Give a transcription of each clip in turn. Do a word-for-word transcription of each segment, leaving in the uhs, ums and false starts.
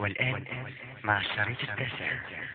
والآن مع الشريط التاسع.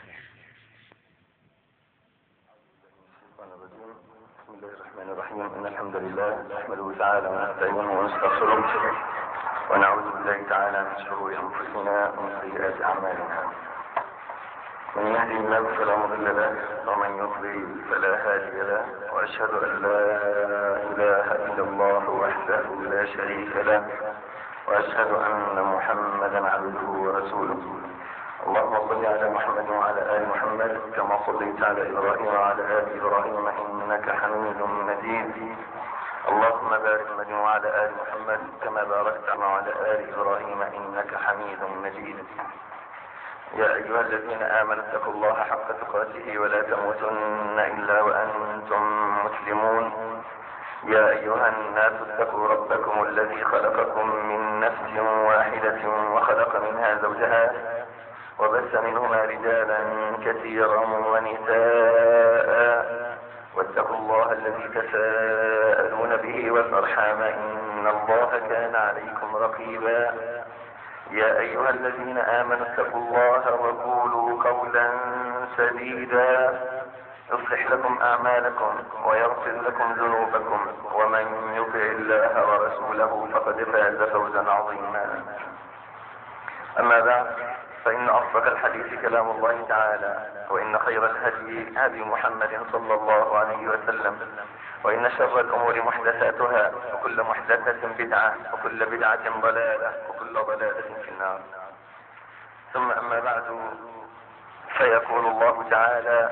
بسم الله الرحمن الرحيم. إن الحمد لله نحمده تعالى ونستعينه ونستغفره ونعوذ بالله تعالى من شرور أنفسنا ومن سيئات أعمالنا. من يهدي الله فلا مضل له ومن يضلل فلا هادي له، وأشهد أن لا إله إلا الله وحده لا شريك له، وأشهد أن محمدا عبده ورسوله. اللهم صل على محمد وعلى آل محمد كما صليت على إبراهيم وعلى آل إبراهيم إنك حميد مجيد. اللهم بارك محمد وعلى آل محمد كما باركت على آل إبراهيم إنك حميد مجيد. يا أيها الذين آمنوا اتقوا الله حق تقاته ولا تموتن إلا وأنتم مسلمون. يا أيها الناس اتقوا ربكم الذي خلقكم من نفس واحدة وخلق منها زوجها وبث منهما رجالا كثيرا ونساء، واتقوا الله الذي تساءلون به والأرحام إن الله كان عليكم رقيبا. يا أيها الذين آمنوا اتقوا الله وقولوا قولا سديدا يصلح لكم أعمالكم ويغفر لكم ذنوبكم، ومن يطع الله ورسوله فقد فاز فوزا عظيما. أما بعد، فإن أصدق الحديث كلام الله تعالى، وإن خير الهدي هدي محمد صلى الله عليه وسلم، وإن شر الأمور محدثاتها، وكل محدثة بدعة، وكل بدعة ضلالة، وكل ضلالة في النار. ثم أما بعد، فيقول الله تعالى: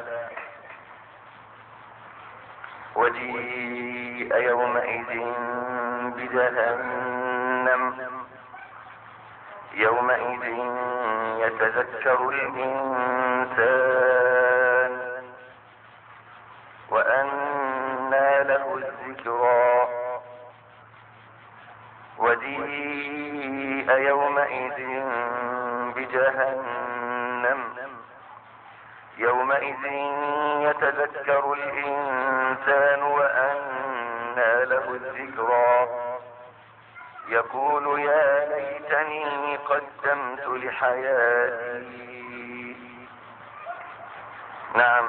وجيء يومئذ بجهنم يومئذ يتذكر الإنسان وأنى له الذكرى. وجيء يومئذ بجهنم يومئذ يتذكر الإنسان وأنى له الذكرى. يقول يا ليتني قدمت لحياتي. نعم،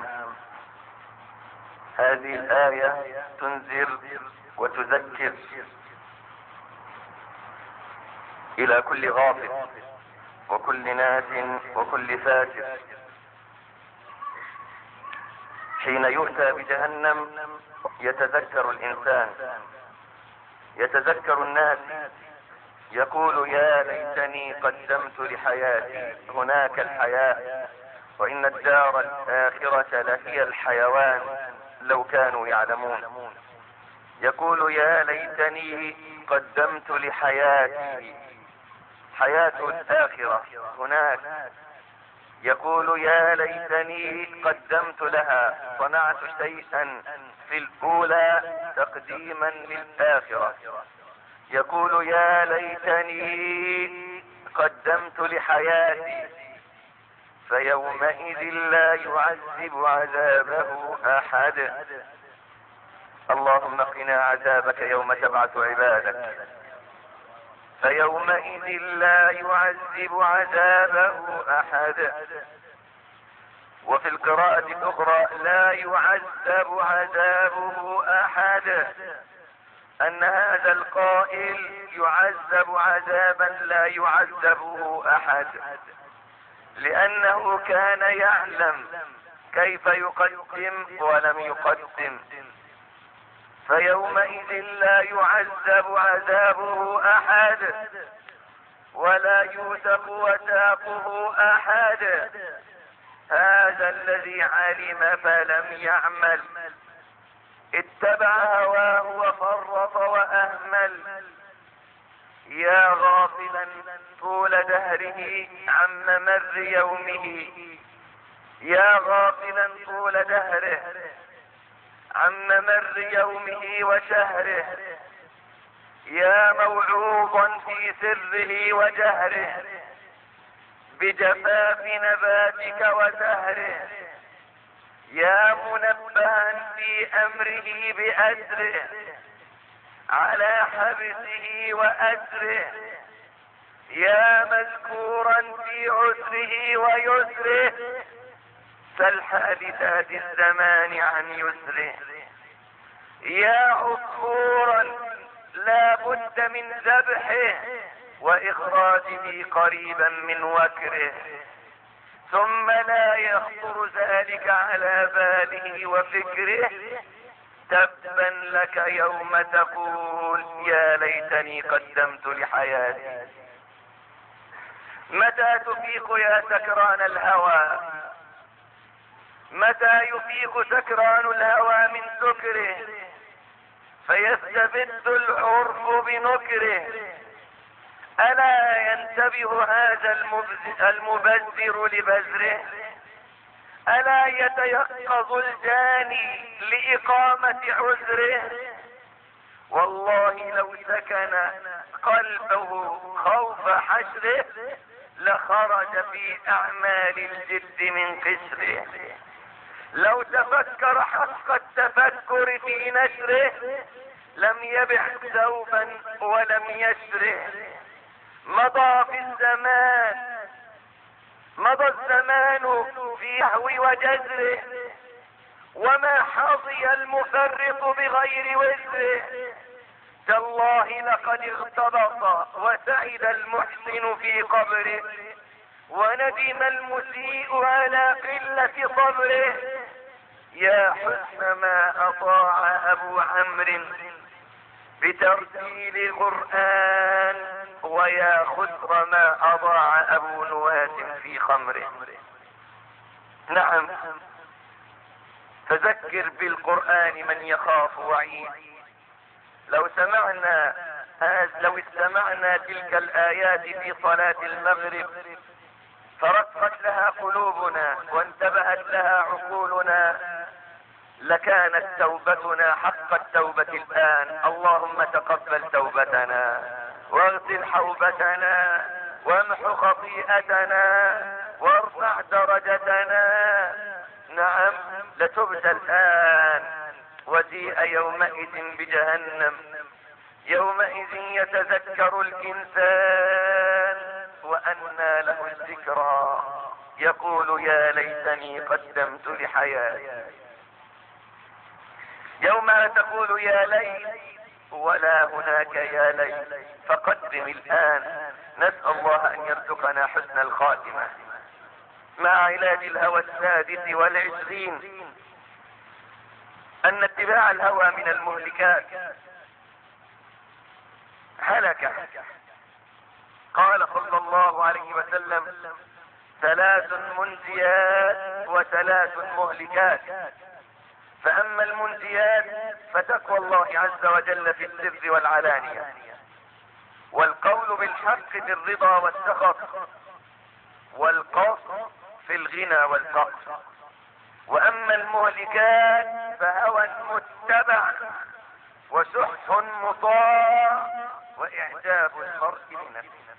هذه الآية تنذر وتذكر إلى كل غافل وكل ناس وكل فاسق. حين يؤتى بجهنم يتذكر الإنسان، يتذكر الناس، يقول يا ليتني قدمت لحياتي. هناك الحياة، وإن الدار الآخرة لهي الحيوان لو كانوا يعلمون. يقول يا ليتني قدمت لحياتي، حياة الآخرة هناك. يقول يا ليتني قدمت لها، صنعت شيئا في الأولى تقديما للآخرة. يقول يا ليتني قدمت لحياتي. فيومئذ لا يعذب عذابه أحد. اللهم قنا عذابك يوم تبعث عبادك. فيومئذ لا يعذب عذابه أحد. وفي القراءة الأخرى لا يعذب عذابه أحد، أن هذا القائل يعذب عذابا لا يعذبه أحد، لأنه كان يعلم كيف يقدم ولم يقدم. فيومئذ لا يعذب عذابه أحد ولا يوثق وثاقه أحد. هذا الذي علم فلم يعمل، اتبع هواه وفرط وأهمل. يا غافلا طول دهره عن ممر يومه، يا غافلا طول دهره عن ممر يومه وشهره، يا موعوظا في سره وجهره بجفاف نباتك وزهره، يا منبها في أمره بأسره على حبسه وأسره، يا مذكورا في عسره ويسره، سل حادثات الزمان عن يسره. يا عصفورا لا بد من ذبحه واخراجه قريبا من وكره، ثم لا يخطر ذلك على باله وفكره، تبا لك يوم تقول يا ليتني قدمت لحياتي. متى تفيق يا سكران الهوى؟ متى يفيق سكران الهوى من سكره فيستبد العرف بنكره؟ ألا ينتبه هذا المبذر لبذره؟ ألا يتيقظ الجاني لإقامة عذره؟ والله لو سكن قلبه خوف حشره لخرج في أعمال الجد من قسره. لو تفكر حق التفكر في نشره لم يبع ثوبا ولم يشره. مضى في الزمان مضى الزمان في يهو وجزره، وما حظي المفرط بغير وزره. تالله لقد اغتبط وسعد المحسن في قبره، وندم المسيء على قلة صبره. يا حسن ما اطاع ابو عمرو بترتيل القرآن، ويا خسر ما اضاع ابو نواس في خمره. نعم، فذكر بالقرآن من يخاف وعيد. لو سمعنا لو استمعنا تلك الآيات في صلاة المغرب فرقت لها قلوبنا وانتبهت لها عقولنا لكانت توبتنا حق التوبة الآن. اللهم تقبل توبتنا واغسل حوبتنا وامح خطيئتنا وارفع درجتنا. نعم، لتبت الآن وجيء يومئذ بجهنم. يومئذ يتذكر الإنسان وأنى له الذكرى، يقول يا ليتني قدمت لحياتي. يوم تقول يا ليت ولا هناك يا ليت، فقدم الآن. نسأل الله أن يرزقنا حسن الخاتمة مع علاج الهوى السادس والعشرين، أن اتباع الهوى من المهلكات. هلك. قال صلى الله عليه وسلم ثلاث منجيات وثلاث مهلكات. فأما المنجيات فتقوى الله عز وجل في السر والعلانية، والقول بالحق في الرضا والسخط، والقصد في الغنى والفقر. وأما المهلكات فهوى متبع وسحت مطاع وإعجاب المرء بنفسه.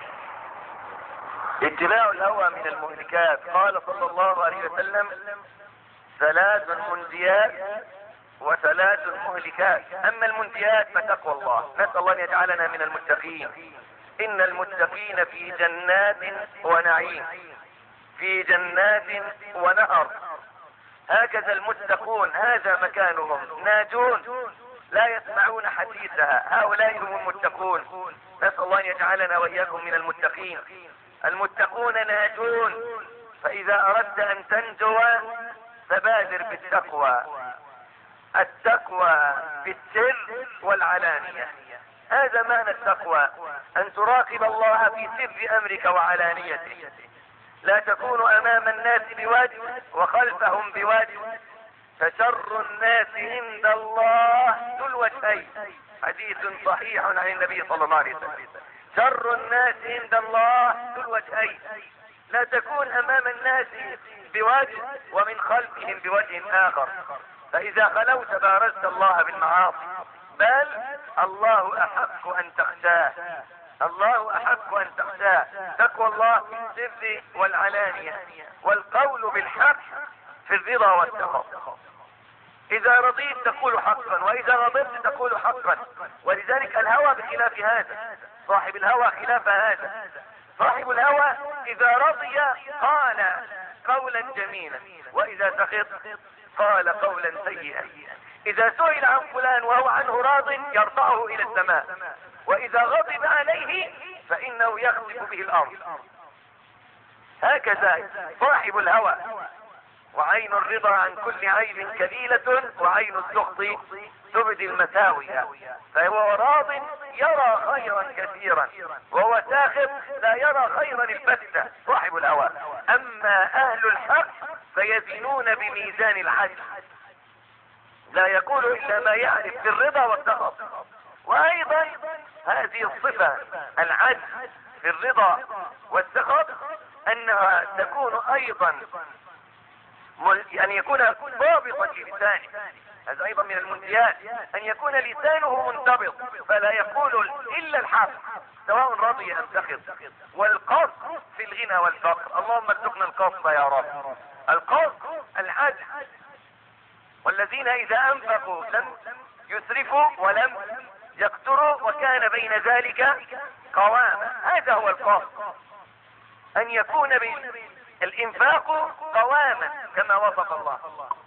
اتباع الهوى من المهلكات. قال صلى الله عليه وسلم ثلاث منجيات وثلاث مهلكات. أما المنجيات فتقوى الله. نسأل الله أن يجعلنا من المتقين. إن المتقين في جنات ونعيم، في جنات ونهر. هكذا المتقون، هذا مكانهم، ناجون لا يسمعون حديثها. هؤلاء هم المتقون. نسأل الله أن يجعلنا وإياكم من المتقين. المتقون ناجون. فإذا أردت أن تنجو فبادر بالتقوى. التقوى في السر والعلانية. هذا معنى التقوى، أن تراقب الله في سر أمرك وعلانيته. لا تكون أمام الناس بوجه وخلفهم بوجه. فشر الناس عند الله ذو الوجهين. حديث صحيح عن النبي صلى الله عليه وسلم. شر الناس عند الله ذو الوجهين. لا تكون أمام الناس بوجه ومن خلفهم بوجه آخر. فإذا خلوت بارزت الله بالمعاصي. بل الله أحق أن تخشاه. الله أحق أن تخشاه. تقوى الله في السر والعلانية، والقول بالحق في الرضا والسخط. إذا رضيت تقول حقا، وإذا غضبت تقول حقا. ولذلك الهوى بخلاف هذا. صاحب الهوى خلاف هذا. صاحب الهوى اذا رضي قال قولا جميلا، واذا سخط قال قولا سيئا. اذا سئل عن فلان وهو عنه راض يرفعه الى السماء، واذا غضب عليه فانه يخسف به الارض. هكذا صاحب الهوى. وعين الرضا عن كل عيب كليلة، وعين السخط تبدي المساوي. فهو راض يرى خيرا كثيرا، وهو ساخط لا يرى خيرا البتة صاحب الهوى. اما اهل الحق فيزنون بميزان العدل، لا يقول الا ما يعرف في الرضا والسخط. وايضا هذه الصفة العدل في الرضا والسخط انها تكون ايضا ان يكون ضابطا لسانه. هذا ايضا من المنتيات، ان يكون لسانه منضبط فلا يقول الا الحق سواء رضي ام سخط. والقصد في الغنى والفقر، اللهم ارزقنا القصد يا رب. القصد العدل. والذين اذا انفقوا لم يسرفوا ولم يقتروا وكان بين ذلك قواما. هذا هو القصد، ان يكون الانفاق قواما كما وصف الله.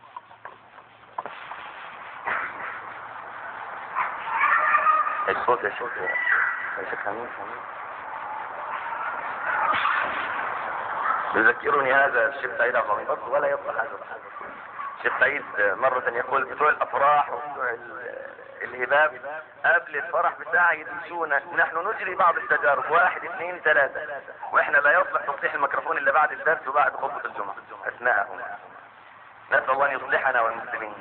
الصوت يا شيخ يذكرني هذا الشيخ سعيد عبد الغفور ولا يصلح هذا. الشيخ سعيد مرة يقول بتوع الافراح وبتوع الهباب قبل الفرح بتاعه يدرسونا، نحن نجري بعض التجارب واحد اثنين ثلاثة، واحنا لا يصلح تصليح الميكروفون الا بعد الدرس وبعد خطبة الجمعة اثناءهم. نسأل الله ان يصلحنا والمسلمين.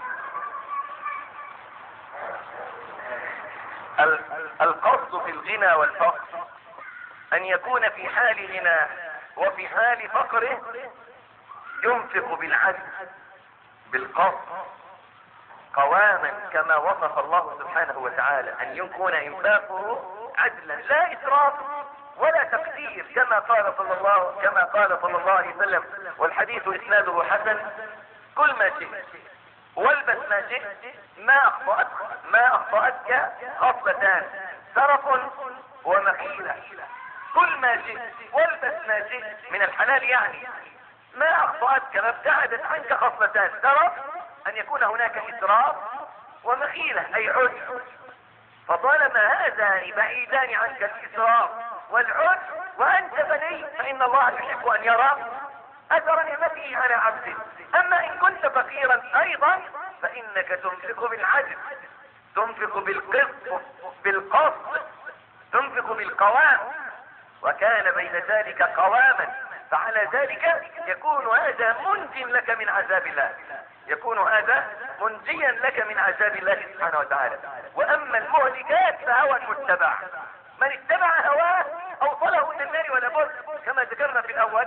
القصد في الغنى والفقر ان يكون في حال غنى وفي حال فقره ينفق بالعدل بالقصد قواما كما وصف الله سبحانه وتعالى، ان يكون انفاقه عدلا لا اسراف ولا تقدير كما قال صلى الله كما قال صلى الله عليه وسلم، والحديث اسناده حسن: كل ما شئت والبس ما شئت ما اخطأتك ما اخطأتك خصلتان: سرف ومخيلة. كل ما شئت والبس ما شئت من الحلال، يعني ما اخطأتك ما ابتعدت عنك خصلتان: سرف ان يكون هناك اسراف، ومخيلة اي عجب. فطالما هذان بعيدان عنك الاسراف والعجب وانت غني فان الله يحب ان يرى اثر نعمته على عبده. اما ان كنت فقيرا ايضا فانك تنفق بالعدل، تنفق بالقسط بالقصد، تنفق بالقوام، وكان بين ذلك قواما. فعلى ذلك يكون هذا منج لك من عذاب الله، يكون هذا منجيا لك من عذاب الله سبحانه وتعالى. واما المهلكات فهوى متبع، من اتبع هواه اوصله الى النار ولا بد. كما ذكرنا في الاول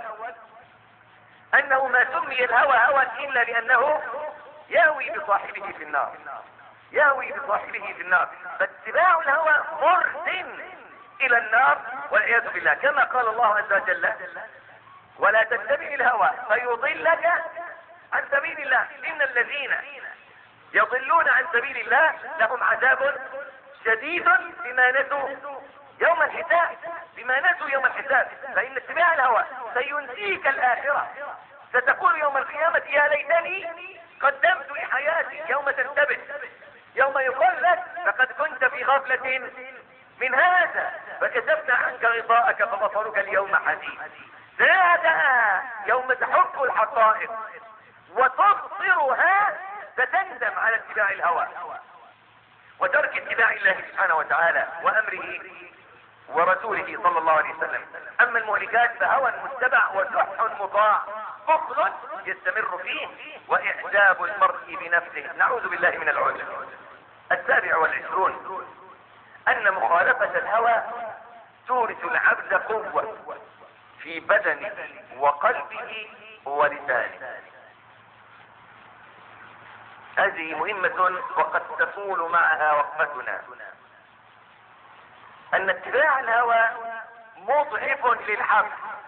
انه ما سمي الهوى هوى الا لانه يهوي بصاحبه في النار، يهوي بصاحبه في النار. فاتباع الهوى مرد الى النار والعياذ بالله، كما قال الله عز وجل: ولا تتبع الهوى فيضلك عن سبيل الله ان الذين يضلون عن سبيل الله لهم عذاب شديد بما نسوا يوم الحساب، بما نسوا يوم الحساب. فان اتباع الهوى سينسيك الاخره، ستقول يوم القيامة: يا ليتني قدمت لحياتي. يوم تنتبه، يوم يقول لك: فقد كنت في غفلة من هذا فكشفنا عنك غطاءك فبصرك اليوم حديد. هذا يوم تحق الحقائق وتبصرها ستندم على اتباع الهوى وترك اتباع الله سبحانه وتعالى وامره ورسوله صلى الله عليه وسلم. اما المهلكات فهوى متبع وسح مطاع، بخل يستمر فيه، واعجاب المرء بنفسه، نعوذ بالله من العجب. السابع والعشرون ان مخالفة الهوى تورث العبد قوة في بدنه وقلبه ولسانه. هذه مهمة وقد تطول معها وقفتنا. ان اتباع الهوى مضعف للعبد،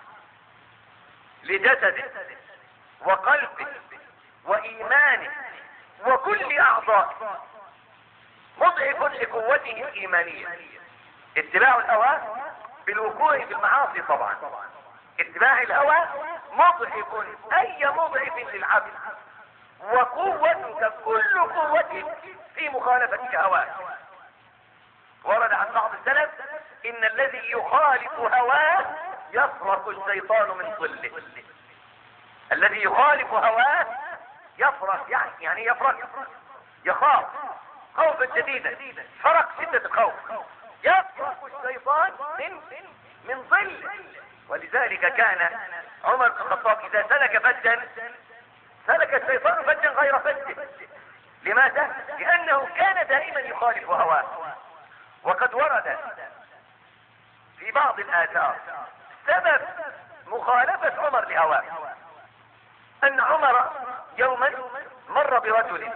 لجسده وقلبه وايمانه وكل اعضائه، مضعف لقوته الايمانية. اتباع الهوى بالوقوع في المعاصي طبعا. اتباع الهوى مضعف اي مضعف للعبد، وقوتك كل قوة في مخالفة هواك. ورد عن بعض السلف ان الذي يخالف هواه يفرق الشيطان من ظله. الذي يخالف هواه يفرق، يعني يعني يفرق يخاف خوفا شديدا، فرق شدة الخوف، يفرق الشيطان من من ظله. ولذلك كان عمر بن الخطاب اذا سلك فجا سلك الشيطان فجا غير فجه. لماذا؟ لانه كان دائما يخالف هواه. وقد ورد في بعض الاثار سبب مخالفة عمر لهواه، ان عمر يوما مر برجل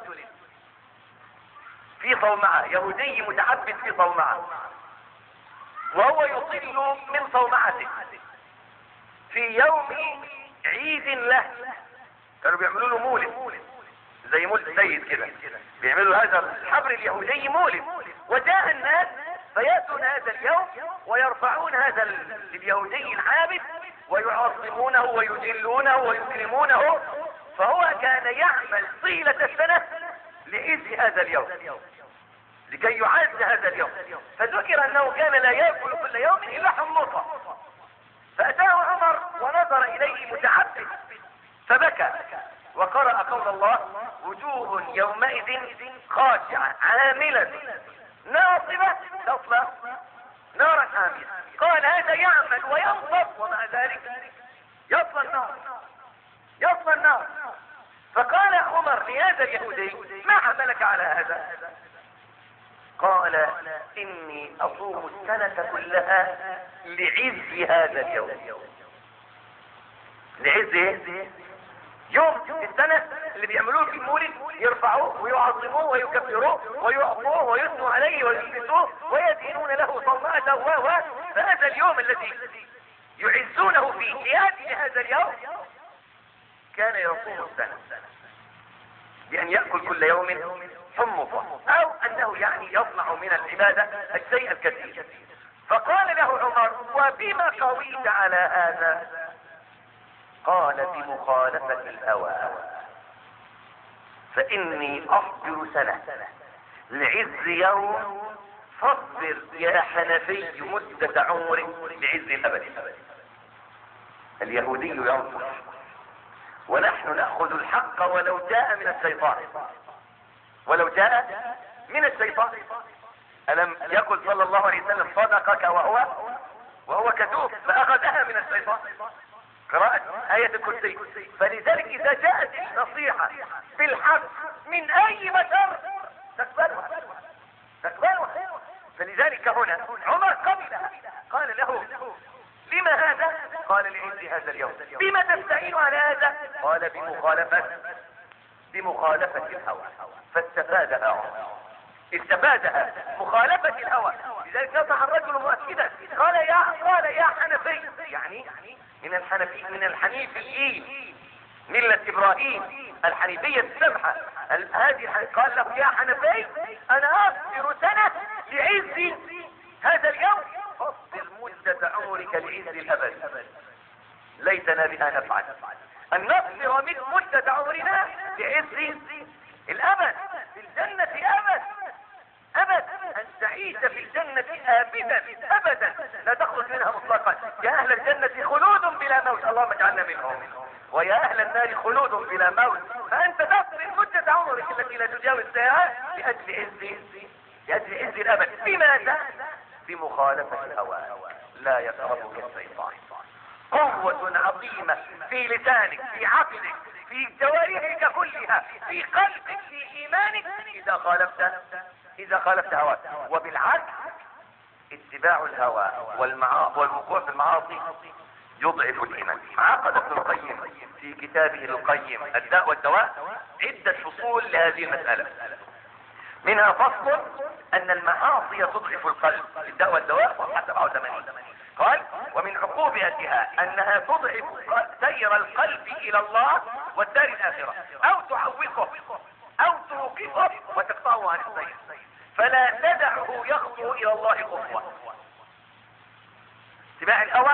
في صومعة، يهودي متعبد في صومعة، وهو يطل من صومعته في يوم عيد له. كانوا بيعملوا له مولد زي مولد السيد كده، بيعملوا هذا الحبر اليهودي مولد. وجاء الناس فيأتون هذا اليوم ويرفعون هذا اليهودي العابد ويعظمونه ويجلونه ويكرمونه. فهو كان يعمل طيلة السنة لعز هذا اليوم، لكي يعز هذا اليوم. فذكر انه كان لا يأكل كل يوم الا حمصة. فأتاه عمر ونظر اليه متعبد فبكى وقرأ قول الله: وجوه يومئذ خاشعة عاملة ناصبة تصلى نارا حامية. قال هذا يعمل وينصب ومع ذلك يصلى النار، يصلى النار. فقال عمر لهذا اليهودي: ما حملك على هذا؟ قال: اني اصوم السنة كلها لعز هذا اليوم. لعز يوم السنة اللي بيعملوه في المولد، يرفعوه ويعظموه ويكبروه ويعطوه ويثنوا عليه ويلبسوه ويدينون له صومعته و فهذا اليوم الذي يعزونه فيه لأجل هذا اليوم كان يصوم السنة بأن يأكل كل يوم حمصة، أو أنه يعني يصنع من العبادة الشيء الكثير. فقال له عمر: وبما قويت على هذا؟ قال: بمخالفة الهوى، فإني أصبر سنة لعز يوم، فاصبر يا حنفي مدة عمرك لعز الأبد. اليهودي ينصح، ونحن نأخذ الحق ولو جاء من الشيطان، ولو جاء من الشيطان. ألم يقل صلى الله عليه وسلم: صدقك وهو وهو كذوب، فأخذها من الشيطان، قراءة آية الكرسي. فلذلك إذا جاءت النصيحة بالحق من أي بشر تقبلها تقبلها. فلذلك هنا عمر قبلها. قال له: لما هذا؟ قال: لعز هذا اليوم. بما تستعين على هذا؟ قال: بمخالفة بمخالفة الهوى. فاستفادها عمر، استفادها مخالفة الهوى. لذلك نصح الرجل مؤكدا، قال: يا قال يا حنفي، يعني من الحنفي من الحنيفيين، ملة إبراهيم الحنيفية السمحة هذه. قال له: يا حنفي، أنا أصبر سنة لعز هذا اليوم، فاصبر مدة عمرك لعز الأبد. ليتنا بها نفعل، أن نصبر من مدة عمرنا لعز الأبد في الجنة أبد أبد، أن تعيش في الجنة آبدا أبدا لا تخرج منها مطلقا. يا أهل الجنة خلود بلا موت، اللهم اجعلنا منهم. ويا أهل النار خلود بلا موت. فأنت تصبر مدة عمرك التي لا تجاوز ساعة لأجل عز لأجل عز الأبد. بماذا؟ بمخالفة الهوى. لا يقربك الشيطان. قوة عظيمة في لسانك، في عقلك، في جوارحك كلها، في قلبك، في إيمانك، إذا خالفت إذا خالفت هواك. وبالعكس اتباع الهوى والمعا... والوقوع في المعاصي يضعف الإيمان. عقد ابن القيم في كتابه القيم الداء والدواء عدة فصول لهذه المسألة، منها فصل أن المعاصي تضعف القلب، الداء والدواء صفحة سبعة وثمانين. قال: ومن عقوبتها أنها تضعف سير القلب إلى الله والدار الآخرة، أو تعوقه أو توقفه وتقطعه عن السير، فلا تدعه يخطو إلى الله خطوة. اتباع الهوى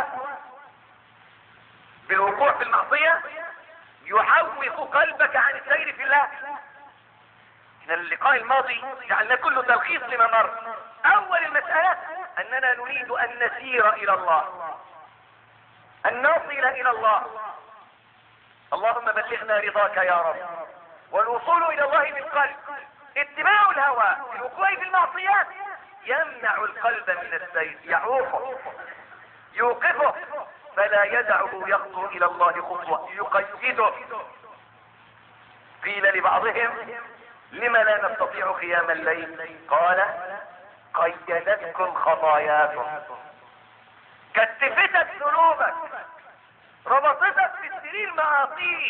بالوقوع في المعصية يحوق قلبك عن السير في الله. احنا اللقاء الماضي جعلنا كله تلخيص لما مر. اول المسألة اننا نريد ان نسير الى الله، ان نصل الى الله. اللهم بلغنا رضاك يا رب. والوصول الى الله بالقلب. اتباع الهوى الوقوع في المعصيات يمنع القلب من السير، يعوقه يوقفه فلا يدعه يخطو الى الله خطوة، يقيده. قيل لبعضهم لما لا نستطيع قيام الليل؟ قال قيدتكم خطاياكم، كتفتك ذنوبك، ربطتك في السرير معاصيك،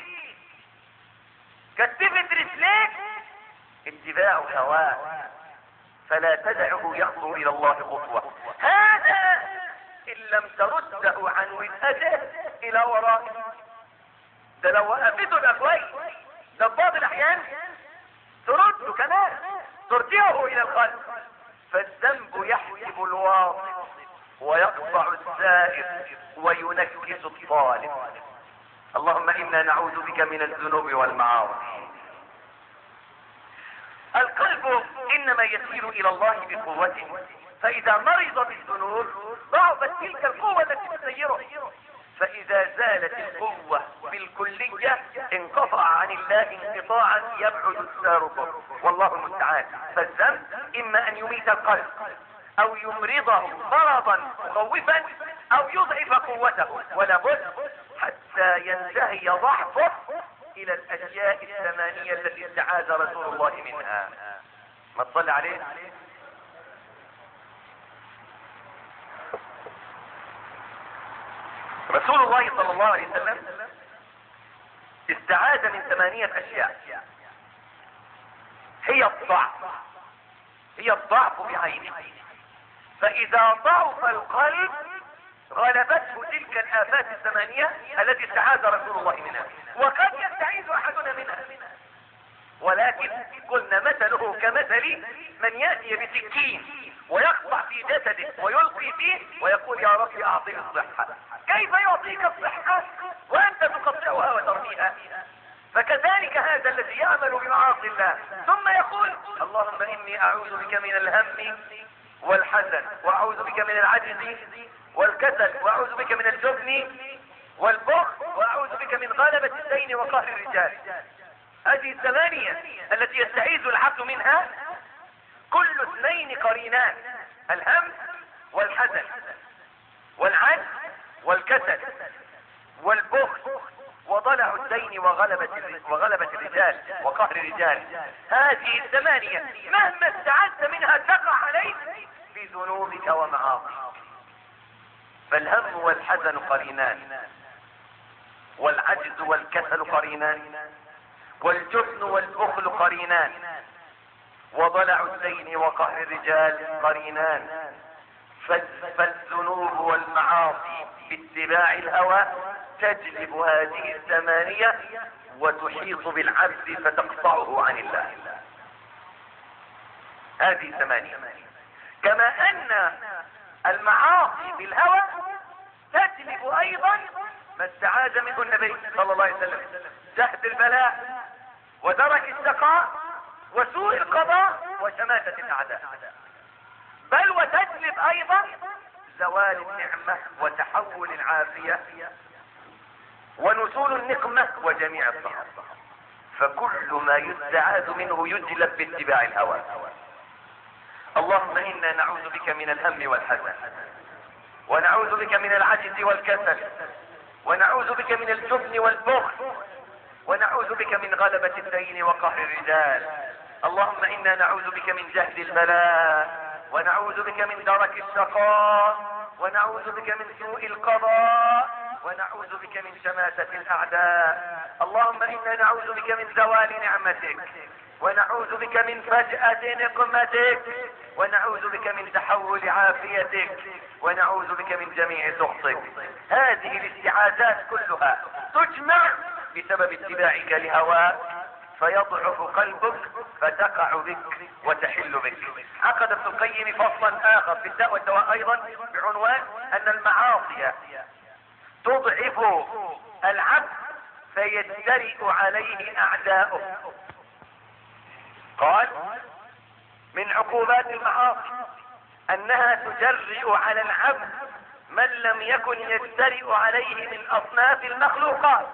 كتفت رجليك اتباع هواه فلا تدعه يخطو الى الله خطوة. هذا ان لم ترده عن وجهته الى ورائه. ده لو وقفته ده كويس، ده بعض الاحيان ترده كمان، ترجعه الى القلب. فالذنب يحجب الواصل ويقطع السائر وينكس الطالب. اللهم انا نعوذ بك من الذنوب والمعاصي. القلب انما يسير الى الله بقوته، فاذا مرض بالذنوب ضعفت تلك القوة التي تسيره. فاذا زالت القوة بالكلية انقطع عن الله انقطاعا يبعد السارق، والله المستعان. فالذنب اما ان يميت القلب او يمرضه مرضا مخوفا او يضعف قوته، ولا بد حتى ينتهي ضعفه الى الاشياء الثمانية التي استعاذ رسول الله منها. ما تصلي عليه. رسول الله صلى الله عليه وسلم استعاذ من ثمانية اشياء هي الضعف، هي الضعف بعينه. فاذا ضعف القلب غلبته تلك الآفات الثمانية التي استعاذ رسول الله منها، وقد يستعيذ احدنا منها، ولكن قلنا مثله كمثل من يأتي بسكين ويقطع في جسده ويلقي فيه ويقول يا رب اعطني الصحة. كيف يعطيك الصحة وانت تقطعها وترميها؟ فكذلك هذا الذي يعمل بمعاصي الله ثم يقول اللهم اني اعوذ بك من الهم والحزن، واعوذ بك من العجز والكسل، واعوذ بك من الجبن والبخل، واعوذ بك من غلبة الدين وقهر الرجال. هذه الثمانية التي يستعيذ العبد منها كل اثنين قرينان، الهم والحزن والعجز والكسل والبخل وضلع الدين وغلبة وغلبة الرجال وقهر الرجال. هذه الثمانية مهما استعذت منها تقع عليك بذنوبك ومعاصيك. فالهم والحزن قرينان، والعجز والكسل قرينان، والجبن والبخل قرينان، وضلع الدين وقهر الرجال قرينان. فالذنوب والمعاصي باتباع الهوى تجلب هذه الثمانية وتحيط بالعبد فتقطعه عن الله. هذه الثمانية. كما ان المعاصي بالهوى تجلب ايضا ما استعاذ منه النبي صلى الله عليه وسلم: جهد البلاء ودرك الشقاء وسوء القضاء وشماتة الاعداء. بل وتجلب ايضا زوال النعمة وتحول العافية ونزول النقمة وجميع الضرر. فكل ما يستعاذ منه يجلب باتباع الهوى. اللهم انا نعوذ بك من الهم والحزن، ونعوذ بك من العجز والكسل، ونعوذ بك من الجبن والبخل، ونعوذ بك من غلبة الدين وقهر الرجال. اللهم انا نعوذ بك من جهد البلاء، ونعوذ بك من درك الشقاء، ونعوذ بك من سوء القضاء، ونعوذ بك من شماتة الاعداء. اللهم انا نعوذ بك من زوال نعمتك، ونعوذ بك من فجأة نقمتك، ونعوذ بك من تحول عافيتك، ونعوذ بك من جميع سخطك. هذه الاستعاذات كلها تجمع بسبب اتباعك لهواك فيضعف قلبك فتقع بك وتحل بك. عقد ابن القيم فصلا اخر في الداء والدواء ايضا بعنوان ان المعاصي تضعف العبد فيجترئ عليه اعداؤه. قال من عقوبات المعاصي انها تجرئ على العبد من لم يكن يجترئ عليه من اصناف المخلوقات،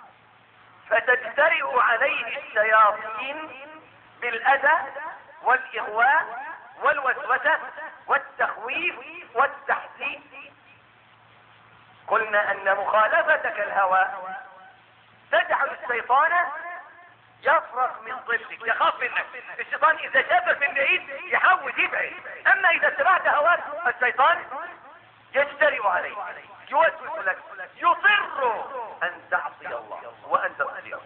فتجترئ عليه الشياطين بالاذى والاغواء والوسوسه والتخويف والتحديد. قلنا ان مخالفتك الهوى تجعل الشيطان يفرق من ظلك، يخاف منك. الشيطان اذا شافك من بعيد يحاول يبعد، اما اذا اتبعت هواك الشيطان يجترئ عليك، يوسوس لك، يصر ان تعصي الله وان تعصيه.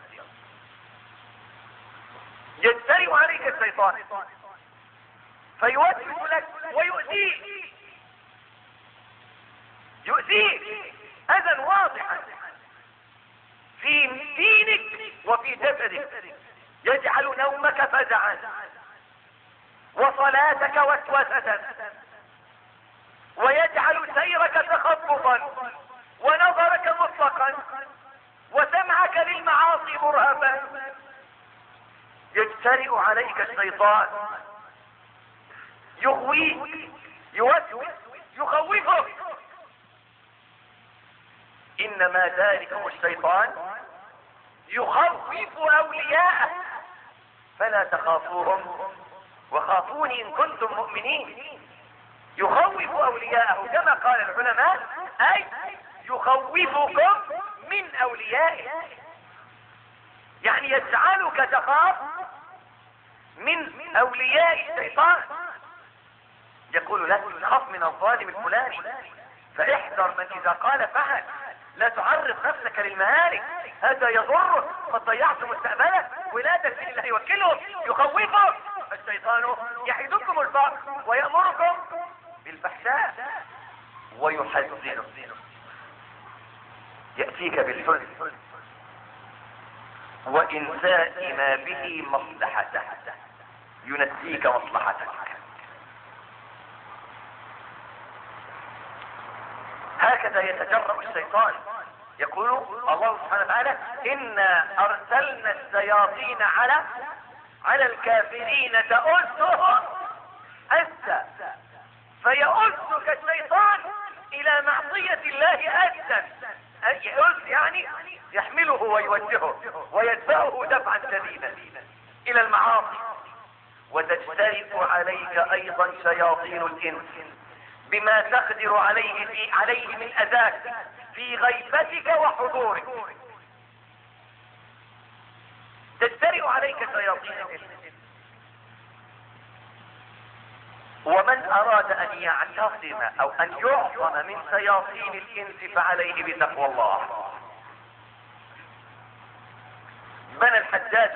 يجترئ عليك الشيطان فيوسوس لك ويؤذيك، يؤذيك اذى واضحا في دينك وفي جسدك، يجعل نومك فزعا وصلاتك وسوسة، ويجعل سيرك تخبطا ونظرك مطلقا وسمعك للمعاصي مرهبا. يجترئ عليك الشيطان، يغويك، يوسوس، يخوفك. انما ذلكم الشيطان يخوف اولياءه فلا تخافوهم وخافوني ان كنتم مؤمنين. يخوف اولياءه كما قال العلماء، اي يخوفكم من اوليائه، يعني يجعلك تخاف من اولياء الشيطان. يقول لا تخاف من الظالم الفلاني، فاحذر من اذا قال فعل، لا تعرض نفسك للمهالك، هذا يضرك، قد ضيعت مستقبلك، ولادك اللي هيوكلهم يخوفك. الشيطان يعدكم الفقر ويأمركم بالفحشاء ويحزنك، يأتيك بالحزن وإنساء ما به مصلحته، ينسيك مصلحتك. هكذا يتجرأ الشيطان. يقول الله سبحانه وتعالى إنا أرسلنا الشياطين على على الكافرين تؤزهم أزا، فيؤزك الشيطان إلى معصية الله أزا. يؤز يعني يحمله ويوجهه ويدفعه دفعا شديدا إلى المعاصي. وتجترئ عليك أيضا شياطين الإنس بما تقدر عليه في عليه من أذاك في غيبتك وحضورك. تجترئ عليك شياطين الإنس. ومن أراد أن يعتصم أو أن يعصم من شياطين الإنس فعليه بتقوى الله. بنى الحجاج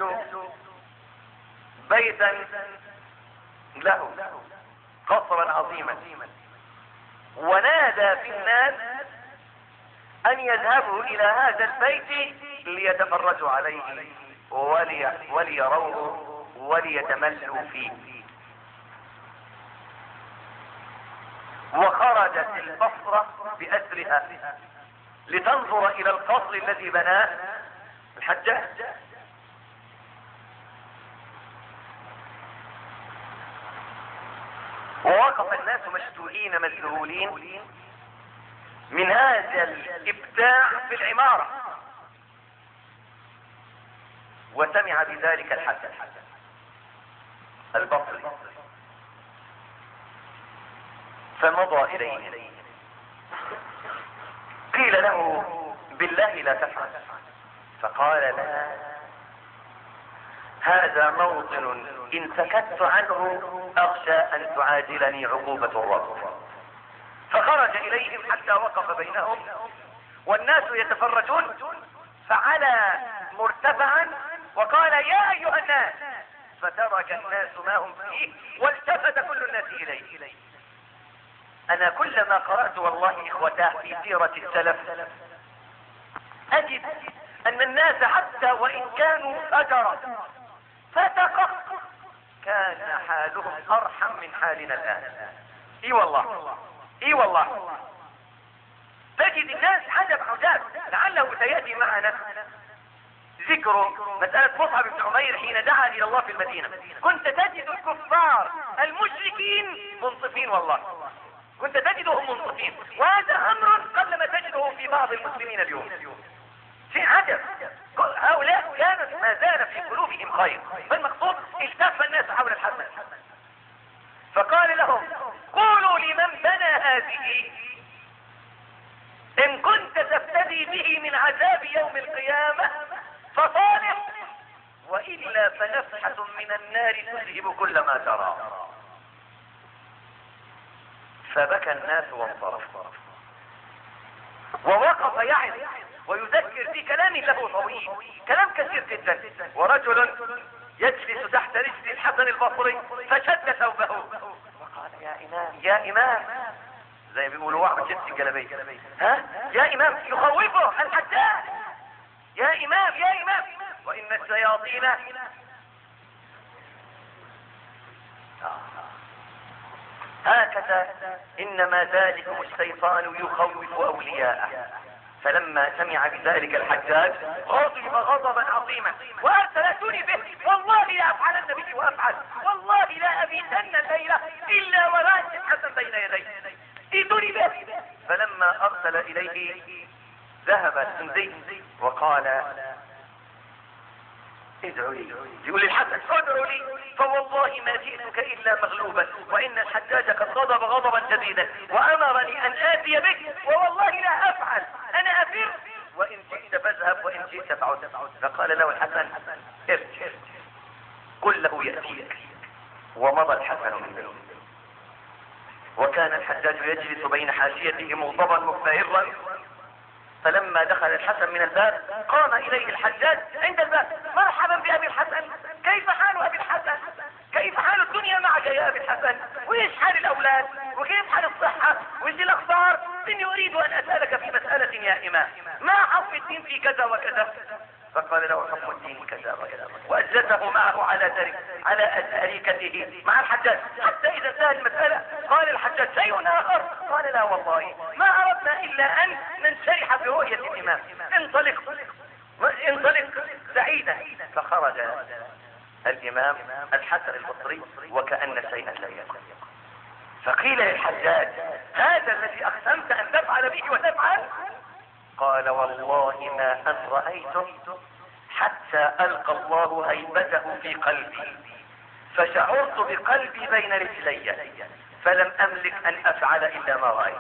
بيتا له قصرا عظيما، ونادى في الناس ان يذهبوا الى هذا البيت ليتفرجوا عليه ولي وليروه وليتملوا فيه. وخرجت البصرة بأسرها لتنظر الى القصر الذي بناه الحجاج. ووقف الناس مشتوهين مذهولين من هذا الابداع في العمارة. وسمع بذلك الحسن البصري فمضى اليه، قيل له بالله لا تفعل، فقال لا، هذا موطن ان سكت عنه اخشى ان تعاجلني عقوبة الرب. فخرج اليهم حتى وقف بينهم والناس يتفرجون، فعلى مرتفعا وقال يا ايها الناس، فترك الناس ما هم فيه والتفت كل الناس اليه. انا كلما قرأت والله اخوتاه في سيرة السلف اجد ان الناس حتى وان كانوا فجرا فتقى كان حالهم ارحم من حالنا الان. اي والله اي والله تجد الناس عجب عجاب. لعله سيأتي معنا ذكر مسألة مصعب بن عمير حين دعا الى الله في المدينة. كنت تجد الكفار المشركين منصفين، والله كنت تجدهم منصفين، وهذا امر قلما تجده في بعض المسلمين اليوم. شيء عجب. هؤلاء كانت ما زال في قلوبهم خير، فالمقصود التف الناس حول الحسن فقال لهم قولوا لمن بنى هذه ان كنت تفتدي به من عذاب يوم القيامة فصالح، وإلا فنفحة من النار تذهب كل ما ترى. فبكى الناس وانصرف، ووقف يعظ ويذكر في كلام له طويل، كلام كثير جدا. ورجل يجلس تحت رجل الحسن البصري فشد ثوبه وقال يا إمام يا إمام، زي ما بيقولوا واحد شد الجلابيه، ها يا إمام يخوفه الحجاج، يا إمام يا إمام وإن الشياطين هكذا إنما ذلكم الشيطان يخوف أولياءه. فلما سمع بذلك الحجاج غضب غضبا عظيما وأرسل اتوني به، والله لا أفعلن به وأفعل، والله لا أبيتن الليلة إلا وراء الحسن بين يدي، ائتوني به. فلما أرسل إليه ذهب السندي وقال ادعوا لي، يقول الحسن ادعوا لي فوالله ما جئتك الا مغلوبا، وان الحجاج قد غضب غضبا شديدا وامرني ان اتي بك، ووالله لا افعل، انا افر، وان جئت فاذهب وان جئت فعد. فقال له الحسن ارجع قل له ياتيك. ومضى الحسن من بيته، وكان الحجاج يجلس بين حاشيته مغضبا مفتهرا. فلما دخل الحسن من الباب قام اليه الحجاج عند الباب، مرحبا بابي الحسن، كيف حال ابي الحسن؟ كيف حال الدنيا معك يا ابي الحسن؟ وايش حال الاولاد؟ وكيف حال الصحة؟ وايش الاخبار؟ اني اريد ان اسألك في مسألة يا امام، ما حكم الدين في كذا وكذا؟ فقال له حكم الدين كذا وكذا، واجلسه معه على ترك على اريكته مع الحجاج، حتى اذا انتهت المسألة قال الحجاج شيء اخر، قال لا والله ما اردنا الا ان ننشرح برؤية الامام، انطلق انطلق سعيدا. فخرج الامام الحسن البصري وكأن شيئا لم يكن. فقيل للحجاج هذا الذي اقسمت ان تفعل به وتفعل؟ قال والله ما ان رأيته حتى القى الله هيبته في قلبي، فشعرت بقلبي بين رجلي فلم املك ان افعل الا ما رأيت.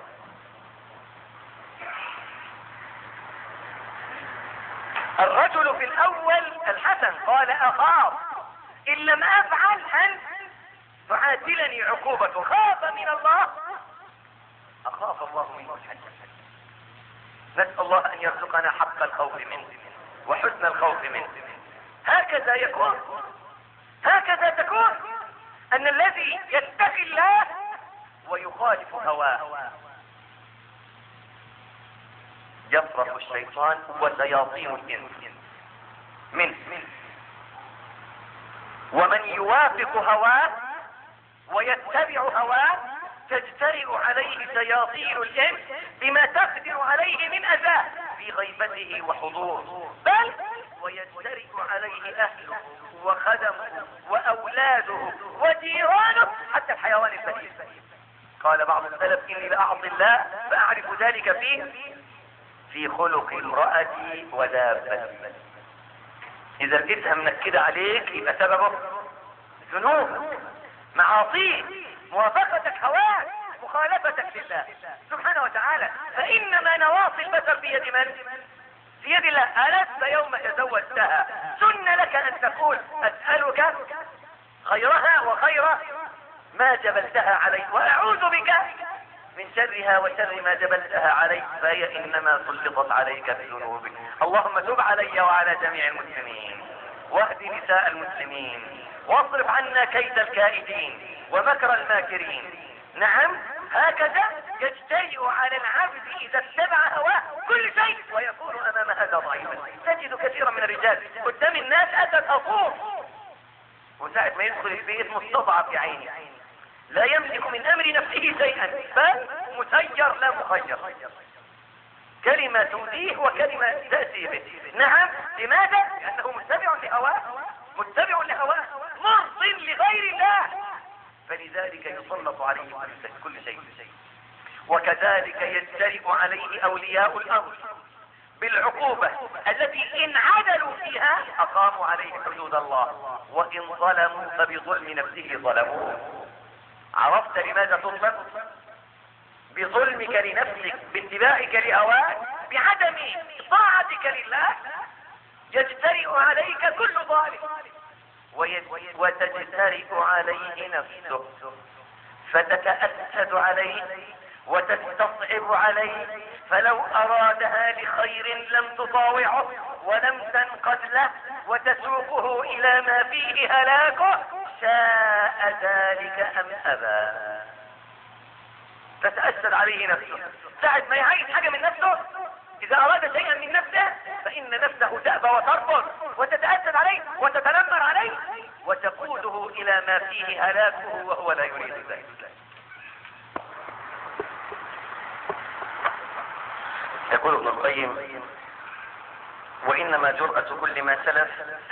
الرجل في الاول الحسن قال اخاف ان لم افعل ان تعاتلني عقوبة، خاف من الله، اخاف الله منه الحجاج. نسأل الله ان يرزقنا حق الخوف منه وحسن الخوف منه. هكذا يكون، هكذا تكون، ان الذي يتقي الله ويخالف هواه يفرح الشيطان وشياطين الانس منه، ومن يوافق هواه ويتبع هواه تجترئ عليه شياطين الانس بما تقدر عليه من اذاه في غيبته وحضوره، بل ويجترئ عليه اهله وخدمه واولاده وجيرانه حتى الحيوان البريء. قال بعض السلف اني لاعصي الله فاعرف ذلك فيه في خلق امرأتي ودابتي. اذا لقيتها منكدة عليك يبقى سببه ذنوب، معاصيه، موافقتك هواك، مخالفتك لله سبحانه وتعالى. فانما نواصي البشر بيد من؟ في يد الله. ألست يوم تزوجتها سن لك ان تقول اسألك خيرها وخير ما جبلتها عليه واعوذ بك من شرها وشر ما جبلتها عليه، فهي انما سلطت عليك بذنوبك. اللهم تب علي وعلى جميع المسلمين، واهد نساء المسلمين، واصرف عنا كيد الكائدين ومكر الماكرين. نعم هكذا يجترئ على العبد اذا اتبع هواه كل شيء ويكون امام هذا ضعيفا. الرجال قدام الناس اسد اصور، وساعة ما يدخل البيت مستضعف يا عيني، لا يملك من امر نفسه شيئا، بل مسير لا مخير، كلمة تؤذيه وكلمة تأتي به. نعم، لماذا؟ لأنه متبع لهواه، متبع لهواه مرض لغير الله، فلذلك يسلط عليه كل شيء. وكذلك يجترئ عليه أولياء الأمر بالعقوبة التي إن عدلوا فيها أقاموا عليه حدود الله، وإن ظلموا فبظلم نفسه ظلموه. عرفت لماذا تظلم؟ بظلمك لنفسك، باتباعك لهواك، بعدم طاعتك لله يجترئ عليك كل ظالم، وتجترئ عليه نفسه فتتأسد عليه وتستصعب عليه، فلو أرادها لخير لم تطاوعه ولم تنقد له وتسوقه إلى ما فيه هلاكه، شاء ذلك أم أبى. تتأسد عليه نفسه ساعة ما يعيد حاجة من نفسه، إذا أراد شيئا من نفسه فإن نفسه تأبى وترفض وتتأسد عليه وتتنمر عليه وتقوده إلى ما فيه هلاكه وهو لا يريد ذلك. يقول ابن القيم: وإنما جرأة كل ما سلف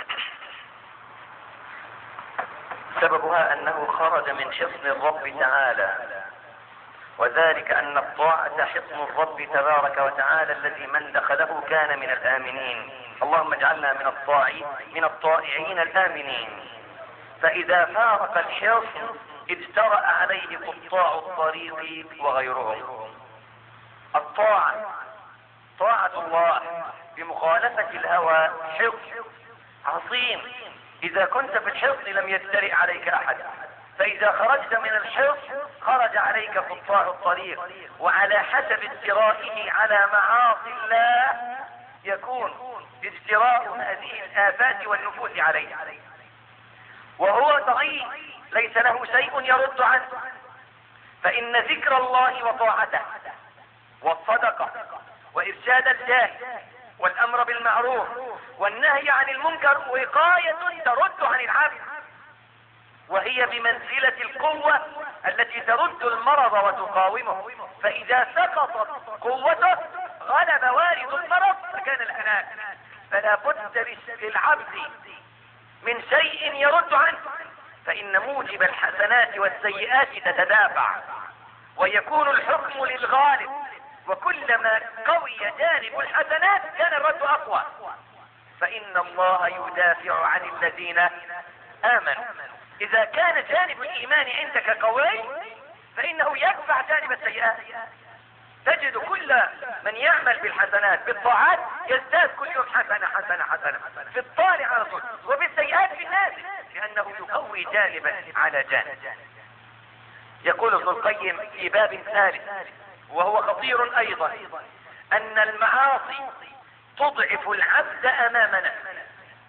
سببها أنه خرج من حصن الرب تعالى، وذلك أن الطاعة حصن الرب تبارك وتعالى الذي من دخله كان من الآمنين. اللهم اجعلنا من الطاعين من الطائعين الآمنين. فإذا فارق الحصن اجترأ عليه قطاع الطريق وغيرهم. الطاعة طاعة الله بمخالفة الهوى حصن عظيم، إذا كنت في الحصن لم يجترئ عليك أحد، فإذا خرجت من الحصن خرج عليك قطاع الطريق، وعلى حسب اجترائه على معاصي الله يكون اجتراء هذه الآفات والنفوس عليه، وهو ضعيف ليس له شيء يرد عنه. فإن ذكر الله وطاعته والصدقة وإرشاد الجاهل والأمر بالمعروف والنهي عن المنكر وقاية ترد عن العبد، وهي بمنزلة القوة التي ترد المرض وتقاومه، فإذا سقطت قوته غلب وارد المرض فكان الهلاك. فلا بد للعبد من شيء يرد عنه، فإن موجب الحسنات والسيئات تتدافع ويكون الحكم للغالب، وكلما قوي جانب الحسنات كان الرد أقوى، فإن الله يدافع عن الذين آمنوا. إذا كان جانب الإيمان عندك قوي فإنه يدفع جانب السيئات. تجد كل من يعمل بالحسنات بالطاعات يزداد كل يوم حسنة حسنة حسنة في الطالع على طول، وبالسيئات في الناس، لأنه يقوي جانبا على جانب. يقول ابن القيم في باب ثالث وهو خطير أيضا: أن المعاصي تضعف العبد أمام نفسه.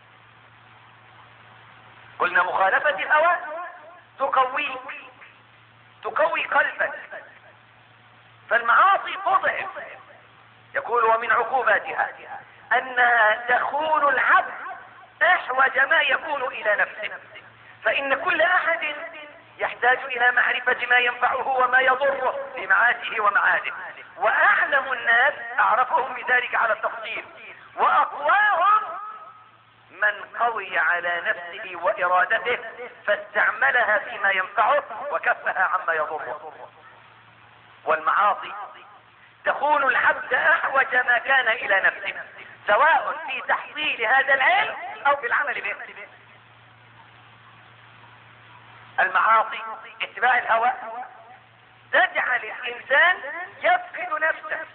قلنا مخالفة الهوى تقويك، تقوي قلبك، فالمعاصي تضعف. يقول: ومن عقوباتها أنها تخون العبد أحوج ما يكون إلى نفسه، فإن كل أحد يحتاج إلى معرفة ما ينفعه وما يضره في معاشه ومعاده، وأعلم الناس أعرفهم بذلك على التفصيل، وأقواهم من قوي على نفسه وإرادته فاستعملها فيما ينفعه وكفها عما يضره. والمعاصي تخون العبد أحوج ما كان إلى نفسه، سواء في تحصيل هذا العلم أو في العمل به. المعاصي اتباع الهوى تجعل الإنسان يفقد نفسه،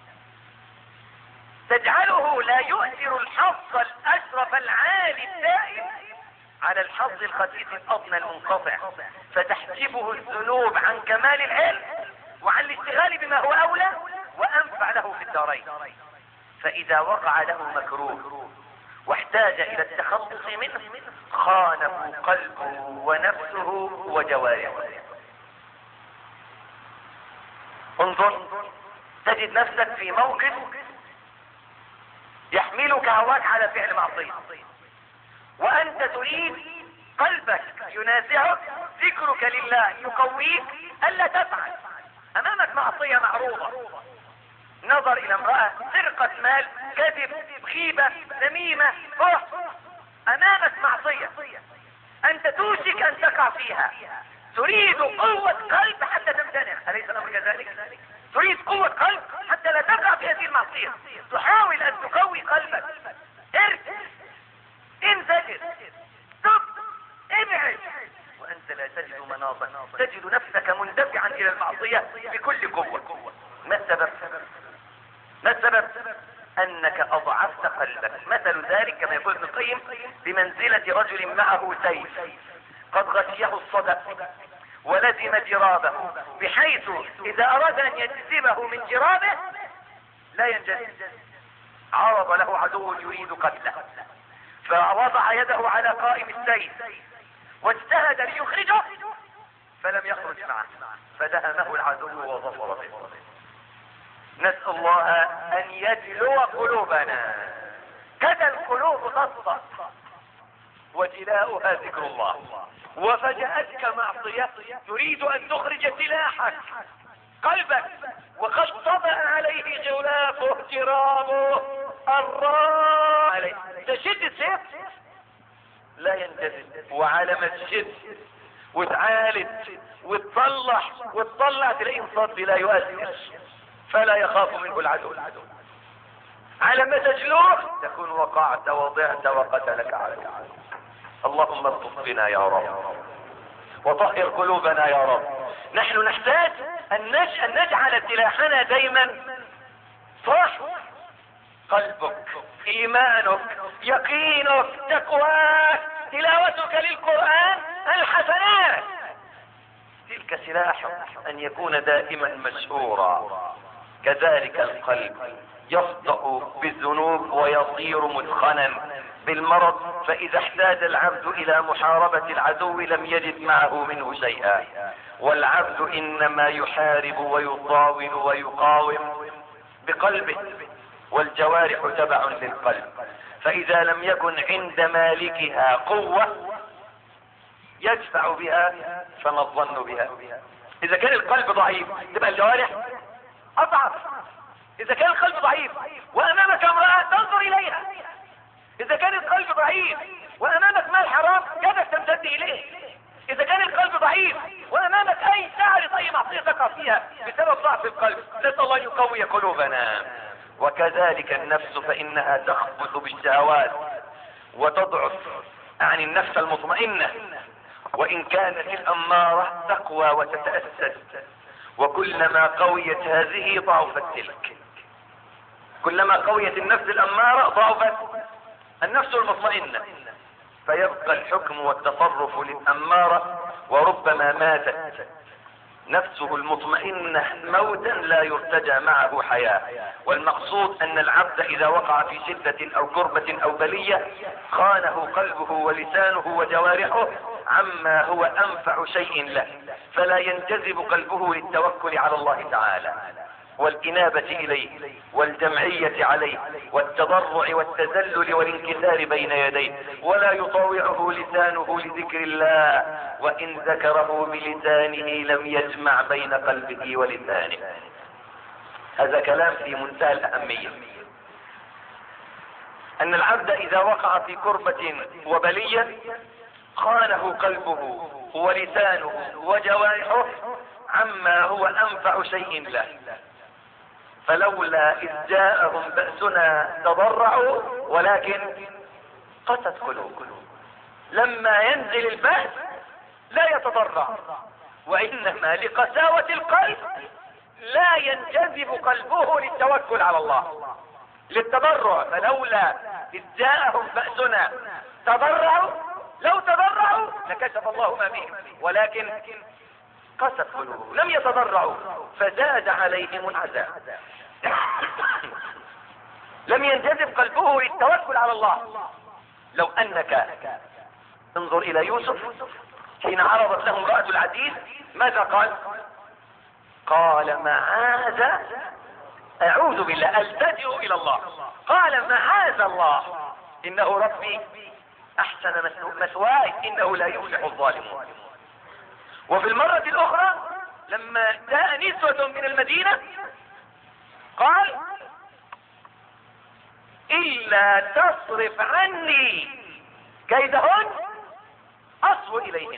تجعله لا يؤثر الحظ الأشرف العالي الدائم على الحظ الخفيف الأضنى المنقطع، فتحجبه الذنوب عن كمال العلم وعن الاشتغال بما هو أولى وأنفع له في الدارين. فإذا وقع له مكروه واحتاج إلى التخلص منه خانه قلبه ونفسه وجوارحه. انظر، تجد نفسك في موقف يحتاج يحملك هواك على فعل معصية، وانت تريد قلبك ينازعك، ذكرك لله يقويك الا تفعل. امامك معصية معروضة، نظر الى امرأة، سرقة مال، كذب، غيبة، نميمة، فحش، امامك معصية انت توشك ان تقع فيها، تريد قوة قلب حتى تمتنع، اليس الامر كذلك؟ تريد قوة قلب حتى لا تقع في هذه المعصية، تحاول ان تقوي قلبك، ارجع، انزجر، تب، ابعد، وانت لا تجد مناطا، تجد نفسك مندفعا الى المعصية بكل قوة. ما السبب؟ ما السبب؟ انك اضعفت قلبك. مثل ذلك كما يقول ابن القيم بمنزلة رجل معه سيف قد غشيه الصدأ ولزم جرابه، بحيث اذا اراد ان يجذبه من جرابه لا ينجذب. عرض له عدو يريد قتله، فوضع يده على قائم السيف واجتهد ليخرجه فلم يخرج معه، فدهمه العدو وظفر به. نسأل الله ان يجلو قلوبنا. كذا القلوب تصدق وجلاؤها ذكر الله، وفجأتك معصية تريد ان تخرج سلاحك قلبك وقد طبع عليه غلافه جرامه الراء عليه، تشد السيف لا ينجذب، وعلى ما تشد وتعالج وتطلع وتطلع تلاقيه انصد لا يؤثر، فلا يخاف منه العدو. على ما تجلوه تكون وقعت وضعت وقتلك على. اللهم الطف بنا يا رب وطهر قلوبنا يا رب. نحن نحتاج ان نجعل سلاحنا دايما صح، قلبك، ايمانك، يقينك، تقواك، تلاوتك للقرآن، الحسنات، تلك سلاح ان يكون دائما مشهورا. كذلك القلب يصدأ بالذنوب ويصير مثخنا بالمرض، فاذا احتاج العبد الى محاربة العدو لم يجد معه منه شيئا. والعبد انما يحارب ويطاول ويقاوم بقلبه، والجوارح تبع للقلب، فاذا لم يكن عند مالكها قوة يدفع بها فما الظن بها. اذا كان القلب ضعيف تبقى الجوارح اضعف. اذا كان القلب ضعيف وامامك امرأة تنظر اليها، اذا كان القلب ضعيف وامامك مال حرام يدك تمتد اليه، اذا كان القلب ضعيف وامامك اي تعرض اي معصية تقع فيها بسبب ضعف القلب، نسأل الله يقوي قلوبنا. وكذلك النفس فانها تخبث بالشهوات وتضعف عن النفس المطمئنة، وان كانت الامارة تقوى وتتأسد، وكلما قويت هذه ضعفت تلك. كلما قويت النفس الامارة ضعفت النفس المطمئنة، فيبقى الحكم والتصرف للامارة، وربما ماتت نفسه المطمئنة موتا لا يرتجى معه حياة. والمقصود ان العبد اذا وقع في شدة او كربة او بلية خانه قلبه ولسانه وجوارحه عما هو انفع شيء له، فلا ينجذب قلبه للتوكل على الله تعالى والإنابة إليه والجمعية عليه والتضرع والتذلل والانكسار بين يديه، ولا يطاوعه لسانه لذكر الله، وإن ذكره بلسانه لم يجمع بين قلبه ولسانه. هذا كلام في منتهى الأهمية، أن العبد إذا وقع في كربة وبلية خانه قلبه ولسانه وجوارحه عما هو أنفع شيء له، فلولا إذ جاءهم بأسنا تضرعوا ولكن قست قلوبهم. لما ينزل البأس لا يتضرع، وإنما لقساوة القلب لا ينجذب قلبه للتوكل على الله للتضرع. فلولا إذ جاءهم بأسنا تضرعوا، لو تضرعوا لكشف الله ما بهم، ولكن قست قلوبهم، لم يتضرعوا فزاد عليهم العذاب. لم ينجذب قلبه للتوكل على الله. لو انك انظر الى يوسف حين عرضت له امرأة العزيز ماذا قال؟ قال معاذ اعوذ بالله التجئ الى الله. قال معاذ الله انه ربي احسن مثواي انه لا يفلح الظالمون. وفي المرة الاخرى لما جاء نسوة من المدينة قال الا تصرف عني كيدهن اصب اليهن.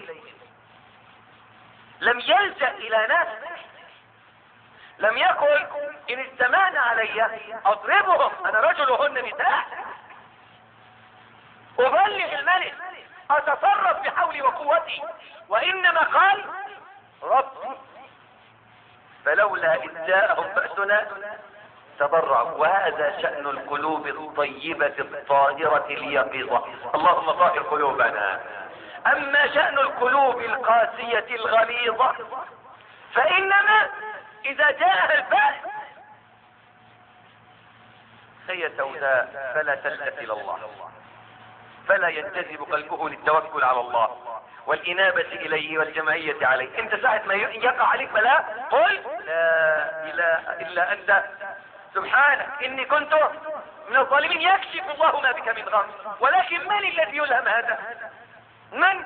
لم يلجأ الى ناس، لم يقل ان اجتمعنا علي اضربهم انا رجل وهن نساء، ابلغ الملك، اتصرف بحولي وقوتي، وانما قال ربي فلولا اذ جاءهم بأسنا تضرعوا. وهذا شأن القلوب الطيبة الطاهرة اليقظة، اللهم طهر قلوبنا. اما شأن القلوب القاسية الغليظة فانما اذا جاءها البأس هي سوداء فلا تلتفت الى الله، فلا ينجذب قلبه للتوكل على الله والانابة اليه والجمعية عليه. انت ساعة ما يقع عليك بلاء قل لا اله الا انت سبحانك اني كنت من الظالمين، يكشف الله ما بك من غم. ولكن من الذي يلهم هذا؟ من؟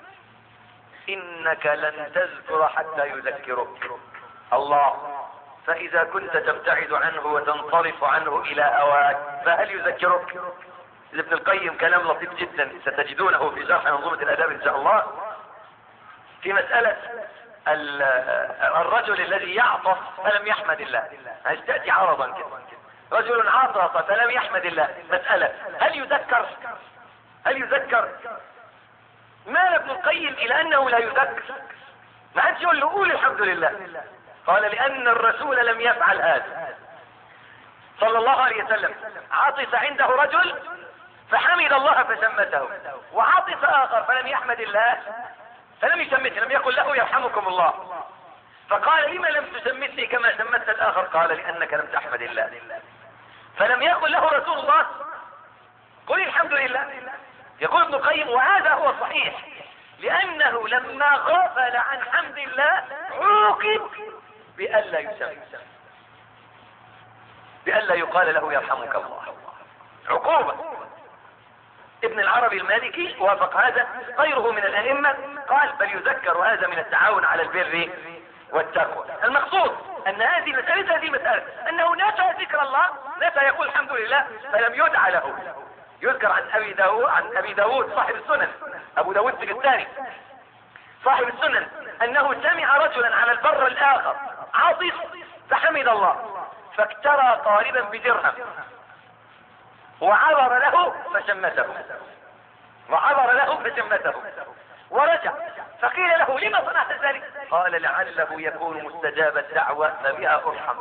انك لن تذكر حتى يذكرك الله. فاذا كنت تبتعد عنه وتنصرف عنه الى هواك فهل يذكرك؟ لابن القيم كلام لطيف جدا ستجدونه في شرح منظومة الاداب ان شاء الله في مسألة الرجل الذي يعطف فلم يحمد الله. تأتي عرضا كده، رجل عطف فلم يحمد الله. مسألة هل يذكر؟ هل يذكر؟ مال ابن القيم الى انه لا يذكر. ما حدش يقول له قول الحمد لله. قال لان الرسول لم يفعل هذا صلى الله عليه وسلم. عطس عنده رجل فحمد الله فشمته، وعطس اخر فلم يحمد الله فلم يشمته، لم يقل له يرحمكم الله. فقال لما لم تشمتني كما شمت الاخر؟ قال لانك لم تحمد الله. فلم يقل له رسول الله قل الحمد لله. يقول ابن القيم وهذا هو الصحيح، لانه لما غفل عن حمد الله عوقب بألا يسمى، بألا يقال له يرحمك الله، عقوبة. ابن العربي المالكي وافق هذا، غيره من الأئمة قال بل يذكر هذا من التعاون على البر والتقوى. المقصود أن هذه مسألة هذه مسألة أنه نسى ذكر الله، نسى يقول الحمد لله فلم يدعى له. يذكر عن أبي داود عن أبي داود صاحب السنن، أبو داود الثاني صاحب السنن، أنه سمع رجلا على البر الآخر عاطس فحمد الله فاكترى قاربا بدرهم وعبر له فشمته، وعبر له فشمته ورجع. فقيل له لما صنعت ذلك؟ قال لعله يكون مستجاب الدعوة فبها أرحم.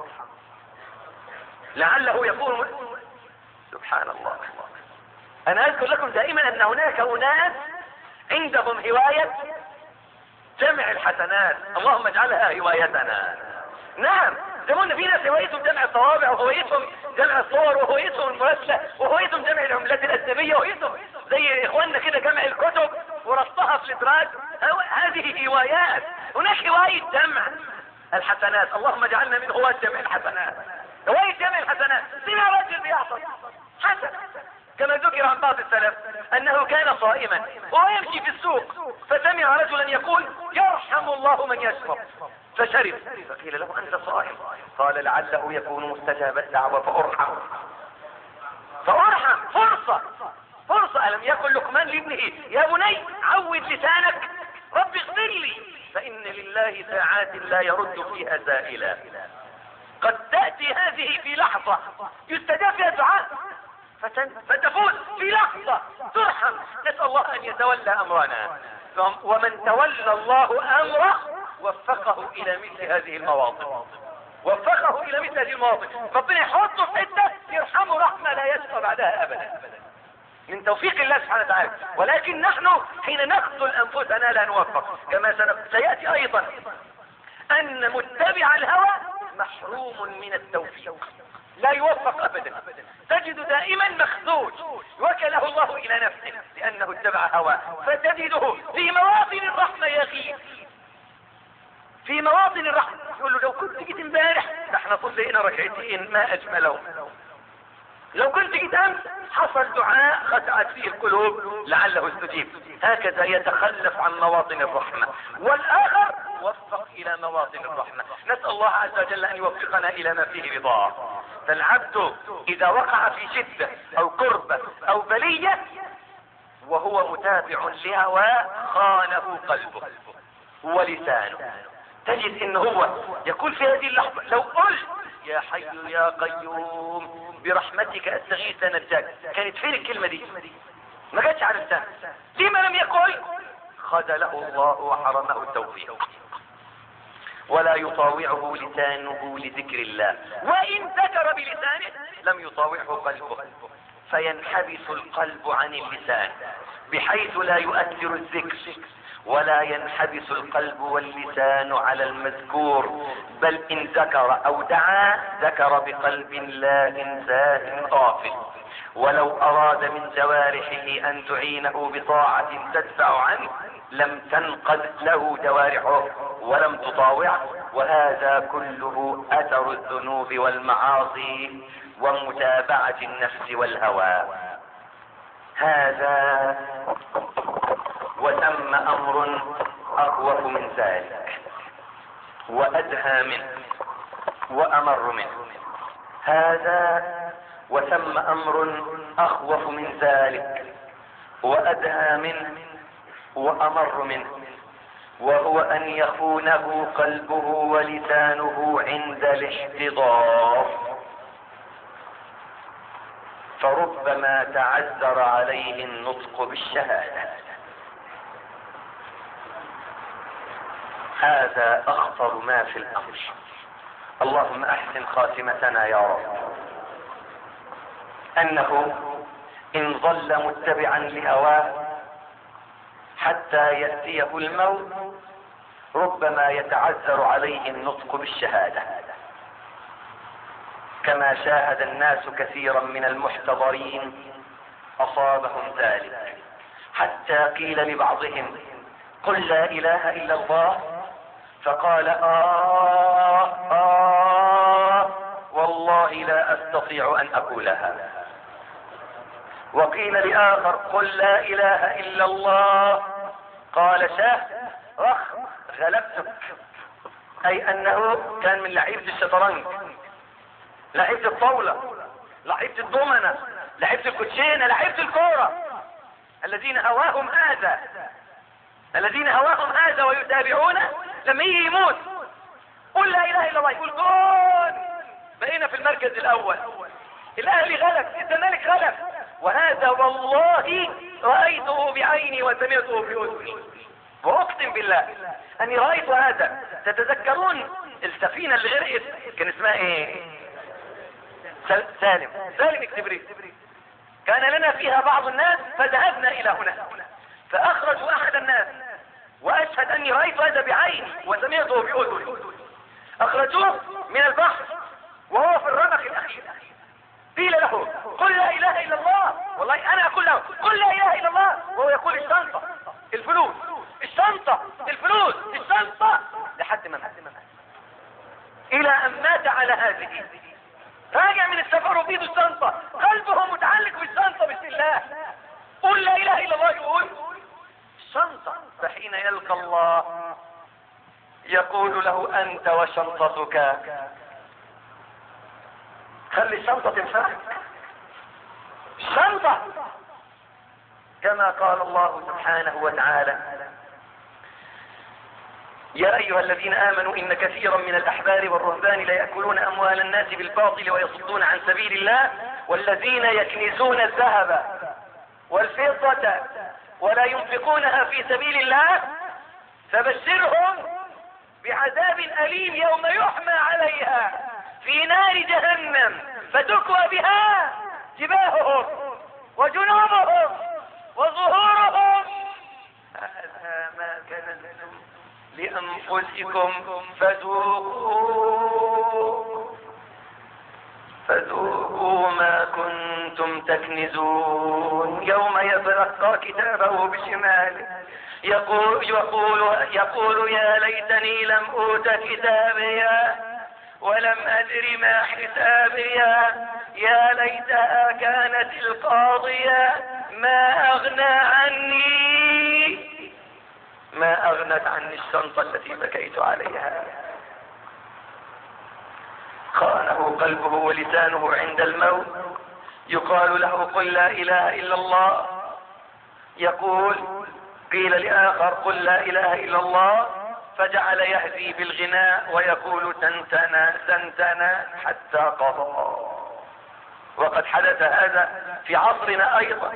لعله يكون. سبحان الله. أنا أذكر لكم دائما أن هناك أناس عندهم هواية جمع الحسنات، اللهم اجعلها هوايتنا. نعم، زمان في ناس هوايتهم جمع الطوابع، وهوايتهم جمع الصور، وهوايتهم المرسلة، وهوايتهم جمع العملات الأجنبية، وهوايتهم زي إخواننا كده جمع الكتب ورصها في الإدراج. هذه هوايات. هناك هواية جمع الحسنات، اللهم اجعلنا من هواة جمع الحسنات. هواية جمع الحسنات. سمع رجل بيعطس حسن، كما ذكر عن بعض السلف انه كان صائما وهو يمشي في السوق فسمع رجلا يقول يرحم الله من يشرب فشرب. فقيل له انت صائم؟ قال لعله يكون مستجاب الدعوة فارحم. فارحم فرصة فرصة. الم يقل لقمان لابنه يا بني عود لسانك رب اغفر لي فان لله ساعات لا يرد فيها سائلا. قد تأتي هذه في لحظة يستجاب فيها دعاء فتفوت في لحظة ترحم. نسأل الله ان يتولى امرنا، ومن تولى الله امره وفقه الى مثل هذه المواطن، وفقه الى مثل هذه المواطن. ربنا يحطه في حته يرحمه رحمه لا يشقى بعدها ابدا من توفيق الله سبحانه وتعالى. ولكن نحن حين نقتل انفسنا لا نوفق، كما سياتي ايضا ان متبع الهوى محروم من التوفيق، لا يوفق ابدا. تجد دائما مخذول وكله الله الى نفسه لانه اتبع هواه، فتجده في مواطن الرحمة يغيب في مواطن الرحمة. يقول له لو كنت جيت امبارح ده احنا صلينا ركعتين ما اجملهم، لو كنت جيت امس حصل دعاء خشعت فيه القلوب لعله استجيب. هكذا يتخلف عن مواطن الرحمة، والاخر وفق الى مواطن الرحمة. نسأل الله عز وجل ان يوفقنا الى ما فيه رضاه. فالعبد اذا وقع في شدة او كربة او بلية وهو متابع لهواه خانه قلبه ولسانه. تجد ان هو يقول في هذه اللحظة لو قلت يا حي يا قيوم برحمتك استغيث نجاك، كانت فين الكلمة دي؟ ما جاتش على لسانه. لما لم يقل؟ خذله الله وحرمه التوفيق، ولا يطاوعه لسانه لذكر الله، وإن ذكر بلسانه لم يطاوعه قلبه، فينحبس القلب عن اللسان بحيث لا يؤثر الذكر، ولا ينحبس القلب واللسان على المذكور، بل إن ذكر أو دعا ذكر بقلب لاهٍ ساهٍ غافل. ولو أراد من جوارحه أن تعينه بطاعة تدفع عنه لم تنقذ له جوارحه ولم تطاوعه، وهذا كله أثر الذنوب والمعاصي ومتابعة النفس والهوى. هذا وتم أمر أخوف من ذلك وأدهى منه وأمر منه. هذا وتم أمر أخوف من ذلك وأدهى منه وأمر منه، وهو أن يخونه قلبه ولسانه عند الاحتضار، فربما تعذر عليه النطق بالشهادة. هذا أخطر ما في الأمر. اللهم أحسن خاتمتنا يا رب. أنه إن ظل متبعا لهواه حتى يأتيه الموت ربما يتعذر عليه النطق بالشهادة، كما شاهد الناس كثيرا من المحتضرين أصابهم ذلك، حتى قيل لبعضهم قل لا إله إلا الله، فقال آه آه والله لا أستطيع أن أقولها. وقيل لآخر قل لا إله إلا الله، قال شاه رخ غلبتك، أي أنه كان من لعيبة الشطرنج، لعيبة الطاولة، لعيبة الضمنة، لعيبة الكوتشينة، لعيبة الكورة، الذين هواهم هذا الذين هواهم هذا ويتابعون. لما يجي يموت قل لا اله الا الله يقول جول، بقينا في المركز الاول، الاهلي غلب، الزمالك غلب. وهذا والله رايته بعيني وسمعته باذني، واقسم بالله اني رايت هذا. تتذكرون السفينه اللي غرقت كان اسمها ايه؟ سالم سالم الكبريت. كان لنا فيها بعض الناس فذهبنا الى هنا فاخرجوا احد الناس، واشهد اني رايت هذا بعيني وسمعته باذني. اخرجوه من البحر وهو في الرمق الاخير، قيل له قل لا اله الا الله، والله انا اقول له قل لا اله الا الله وهو يقول الشنطه الفلوس الشنطه الفلوس الشنطه، لحد ما مات، الى ان مات على هذه. راجع من السفر وبيده الشنطه، قلبه متعلق بالشنطه. بسم الله قل لا اله الا الله يقول الشنطه. فحين يلقى الله يقول له انت وشنطتك، خلي الشنطه تنفعك. الشنطه كما قال الله سبحانه وتعالى يا ايها الذين امنوا ان كثيرا من الاحبار والرهبان ليأكلون اموال الناس بالباطل ويصدون عن سبيل الله والذين يكنزون الذهب والفضة ولا ينفقونها في سبيل الله فبشرهم بعذاب أليم يوم يحمى عليها في نار جهنم فتكوى بها جباههم وجنوبهم وظهورهم هذا ما كنزتم لأنفسكم فذوقوا فذوقوا ما كنتم تكنزون. يوم يتلقى كتابه بشماله يقول, يقول, يقول يا ليتني لم أوت كتابيا ولم أدر ما حسابيا يا ليتها كانت القاضية ما أغنى عني ما أغنت عني الشنطة التي بكيت عليها. خانه قلبه ولسانه عند الموت. يقال له قل لا إله إلا الله، يقول قيل لآخر قل لا إله إلا الله، فجعل يهدي بالغناء ويقول تنتنا تنتنا حتى قضى. وقد حدث هذا في عصرنا أيضا.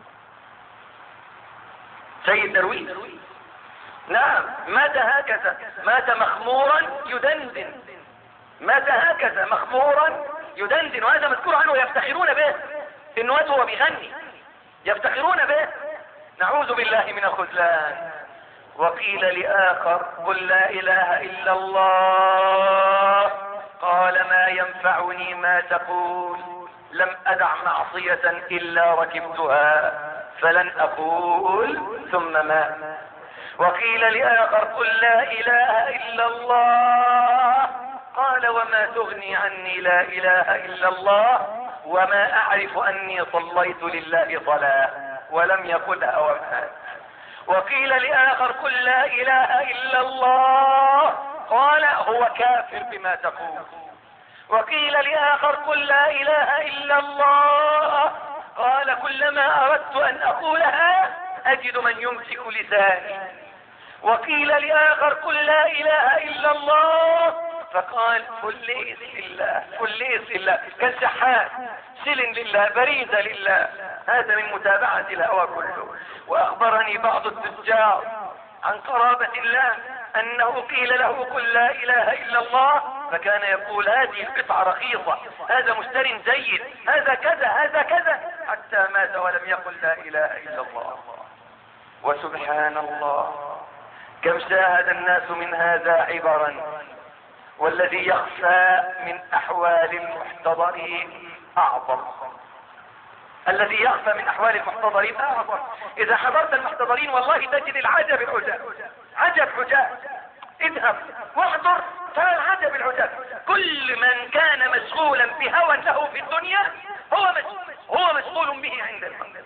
سيد درويش نعم مات هكذا، مات مخمورا يدندن، مات هكذا مخمورا يدندن، وهذا مذكور عنه يفتخرون به انه مات وهو بيغني، يفتخرون به، نعوذ بالله من الخذلان. وقيل لآخر قل لا إله إلا الله، قال ما ينفعني ما تقول، لم أدع معصية إلا ركبتها فلن أقول ثم ما. وقيل لآخر قل لا إله إلا الله، قال وما تغني عني لا إله إلا الله وما أعرف أني صليت لله صلاة، ولم يقلها ومات. وقيل لآخر قل لا إله إلا الله، قال هو كافر بما تقول. وقيل لآخر قل لا إله إلا الله، قال كلما أردت أن أقولها أجد من يمسك لساني. وقيل لآخر قل لا إله إلا الله، فقال فليس لله فليس لله، كان شحات سلن لله بريد لله. هذا من متابعة الهوى كله. وأخبرني بعض التجار عن قرابة الله أنه قيل له قل لا إله إلا الله، فكان يقول هذه القطعة رخيصة، هذا مشتر جيد، هذا كذا هذا كذا، حتى مات ولم يقل لا إله إلا الله. وسبحان الله كم شاهد الناس من هذا عبرا. والذي يخفى من أحوال المحتضرين أعظم، الذي يخفى من أحوال المحتضرين أعظم. إذا حضرت المحتضرين والله تجد العجب العجاب، عجب عجاب. اذهب واحضر ترى العجب العجاب. كل من كان مشغولا بهوى له في الدنيا هو هو مشغول به عند الموت.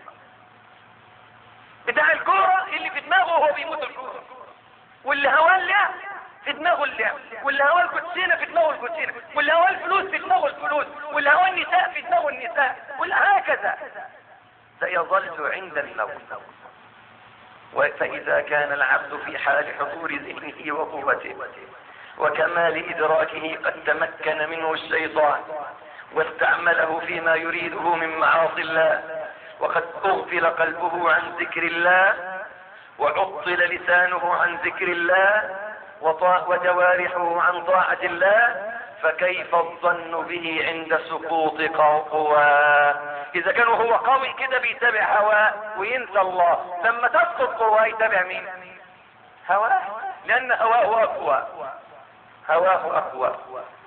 بتاع الكورة اللي في دماغه هو بيموت الكورة، واللي هواه اللعب في دماغه اللعب، واللي هواه الكوتشينة في دماغه الكوتشينة، واللي هواه الفلوس في دماغه الفلوس، واللي هواه النساء في دماغه النساء، وهكذا سيظل عند الموت. فإذا كان العبد في حال حضور ذهنه وقوته وكمال إدراكه قد تمكن منه الشيطان واستعمله فيما يريده من معاصي الله، وقد أغفل قلبه عن ذكر الله وعطل لسانه عن ذكر الله وجوارحه عن طاعة الله، فكيف الظن به عند سقوط قواه؟ إذا كان هو قوي كده بيتبع هواه وينسى الله، لما تسقط قواه يتبع مين؟ هواه، لأن هواه أقوى، هواه أقوى.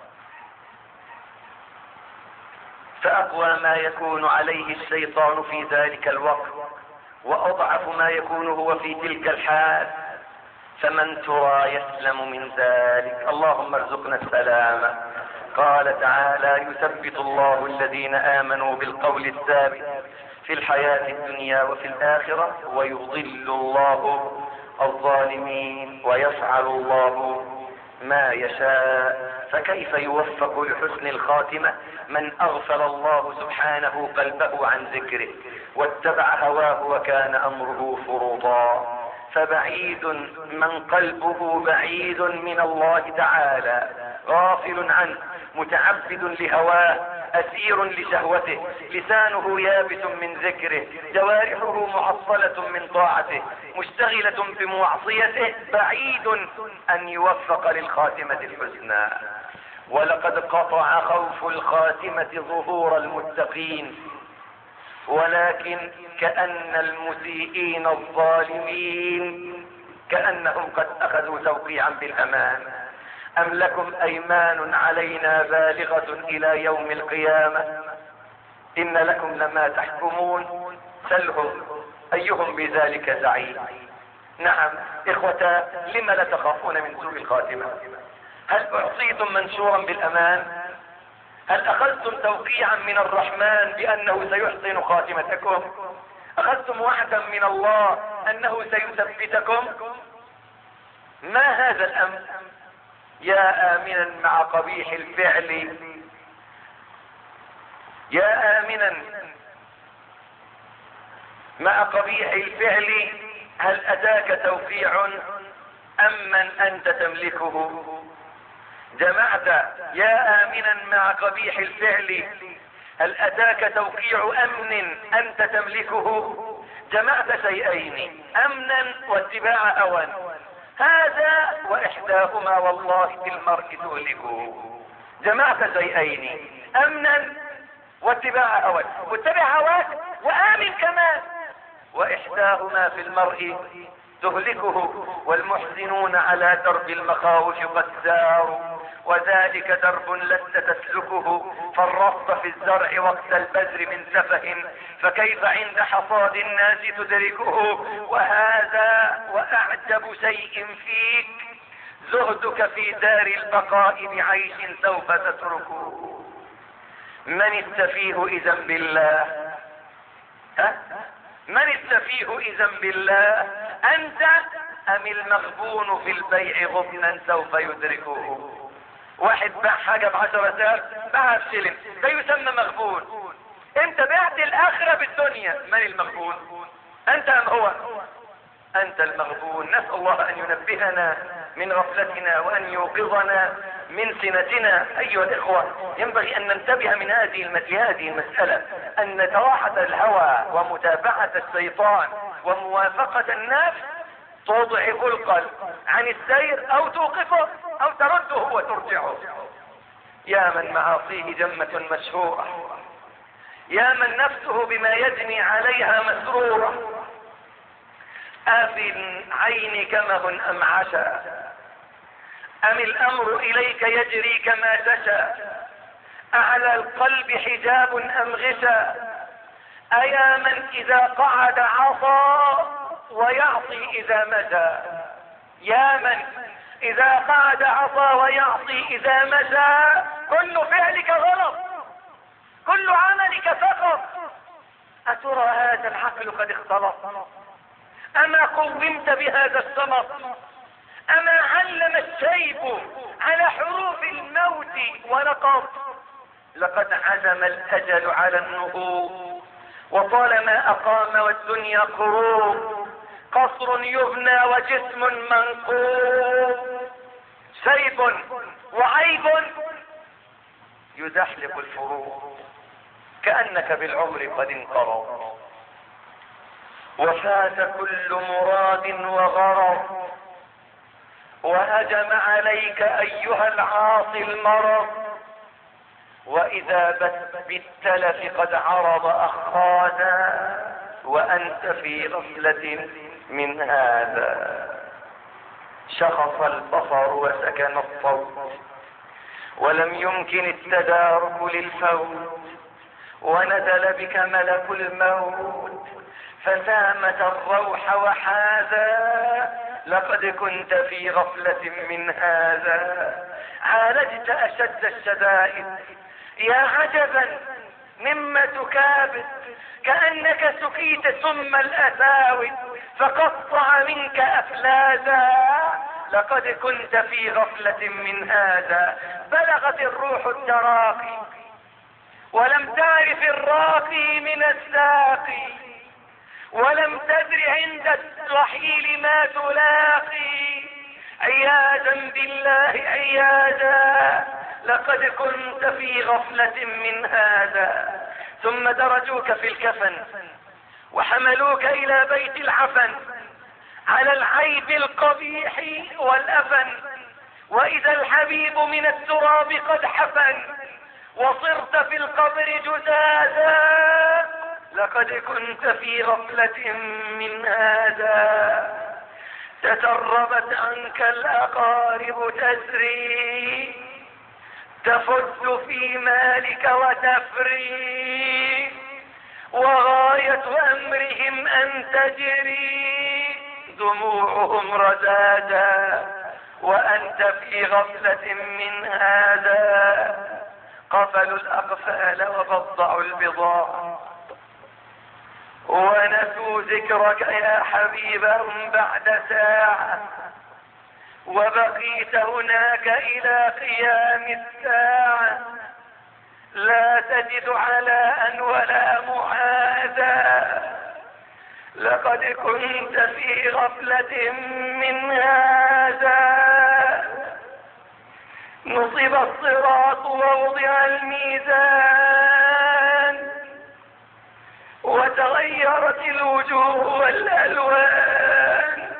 فأقوى ما يكون عليه الشيطان في ذلك الوقت وأضعف ما يكون هو في تلك الحال، فمن ترى يسلم من ذلك؟ اللهم ارزقنا السلامة. قال تعالى يثبت الله الذين آمنوا بالقول الثابت في الحياة الدنيا وفي الآخرة ويضل الله الظالمين ويفعل الله ما يشاء. فكيف يوفق لحسن الخاتمة من أغفل الله سبحانه قلبه عن ذكره واتبع هواه وكان أمره فرطا؟ فبعيد من قلبه بعيد من الله تعالى، غافل عنه، متعبد لهواه، أسير لشهوته، لسانه يابس من ذكره، جوارحه معطلة من طاعته، مشتغلة بمعصيته، بعيد أن يوفق للخاتمة الحسنى. ولقد قطع خوف الخاتمة ظهور المتقين، ولكن كأن المسيئين الظالمين كأنهم قد أخذوا توقيعا بالأمان. أم لكم أيمان علينا بالغة إلى يوم القيامة إن لكم لما تحكمون سلهم أيهم بذلك زعيم. نعم اخوة، لما لا تخافون من سوء الخاتمة؟ هل اعطيتم منشورا بالامان؟ هل اخذتم توقيعا من الرحمن بانه سيحسن خاتمتكم؟ اخذتم وعدا من الله انه سيثبتكم؟ ما هذا الامر؟ يا امنا مع قبيح الفعل، يا امنا مع قبيح الفعل، هل اتاك توقيع ام من انت تملكه؟ جمعت يا امنا مع قبيح الفعل، هل اتاك توقيع امن انت تملكه؟ جمعت شيئين، امنا واتباع هوى، هذا واحداهما والله في المرء تهلكه. جمعت شيئين، امنا واتباع هوى، واتبع هواك وامن كمان، واحداهما في المرء تهلكه. والمحزنون على درب المخاوف قد ساروا، وذلك درب لست تسلكه. فرطت في الزرع وقت البذر من سفه، فكيف عند حصاد الناس تدركه؟ وهذا واعجب شيء فيك زهدك في دار البقاء بعيش سوف تتركه. من السفيه اذا بالله؟ ها؟ من السفيه اذا بالله؟ انت ام المغبون في البيع غبنا سوف يدركه؟ واحد باع حاجة بعشرة آلاف، باعها بسلم، ده يسمى مغبون. انت بعت الاخرة بالدنيا، من المغبون؟ انت ام هو؟ انت المغبون. نسأل الله ان ينبهنا من غفلتنا وان يوقظنا من سنتنا. ايها الاخوة، ينبغي ان ننتبه من هذه هذه المسألة، ان تراحة الهوى ومتابعة الشيطان وموافقة النفس تضعف القلب عن السير او توقفه او ترده وترجعه. يا من معاصيه جمة مشهورة، يا من نفسه بما يجني عليها مسرورة، أفي عينك مه أم عشا، أم الأمر إليك يجري كما تشاء، أعلى القلب حجاب أم غشا، أيا من إذا قعد عصى ويعصي إذا مشى، يا من إذا قعد عصى ويعصي إذا مشى، كل فعلك غلط، كل عملك فقط. أترى هذا العقل قد اختلط؟ أما قومت بهذا الصمت؟ أما علم الشيب على حروف الموت ونقض؟ لقد عزم الأجل على النهوض، وطالما أقام والدنيا قرور، قصر يبنى وجسم منقوب، شيب وعيب يزحلق الفروق، كأنك بالعمر قد انقرض، وفات كل مراد وغرض، وهجم عليك ايها العاصي المرض، واذا بالتلف قد عرض اخانا، وانت في غفلة من هذا. شخص البصر وسكن الصوت، ولم يمكن التدارك للفوت، ونزل بك ملك الموت فسامت الروح وحاذا. لقد كنت في غفلة من هذا، عالجت اشد الشدائد، يا عجبا مما تكابد، كأنك سقيت سم الأساود فقطع منك أفلاذا. لقد كنت في غفلة من هذا، بلغت الروح التراقي ولم تعرف الراقي من الساقي، ولم تدر عند الرحيل ما تلاقي. عياذا بالله عياذا، لقد كنت في غفلة من هذا. ثم درجوك في الكفن وحملوك الى بيت العفن على العيب القبيح والأفن، واذا الحبيب من التراب قد حفن، وصرت في القبر جثاثا. لقد كنت في غفلة من هذا، تسربت عنك الأقارب تسري، تفد في مالك وتفري، وغاية أمرهم أن تجري دموعهم رزادا وأنت في غفلة من هذا. قفلوا الأقفال وبضعوا البضاع ونسوا ذكرك يا حبيبهم بعد ساعة، وبقيت هناك إلى قيام الساعة لا تجد علاء ولا معاذا. لقد كنت في غفلة من هذا. نصب الصراط ووضع الميزان وتغيرت الوجوه والألوان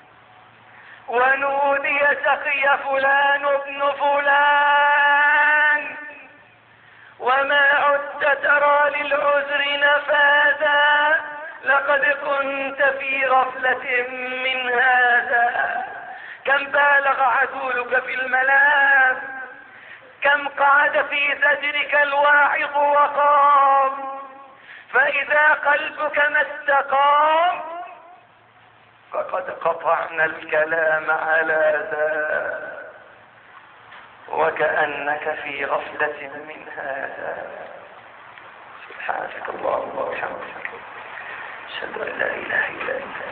ونودي سقي فلان ابن فلان وما عدت ترى للعذر نفاذا. لقد كنت في غفلة من هذا. كم بالغ عدولك في الملام، كم قعد في زجرك الواعظ وقام، فإذا قلبك ما استقام فقد قطعنا الكلام على ذا. وكأنك في غفلة من هذا. سبحانك اللهم وبحمدك، أشهد أن لا إله إلا أنت.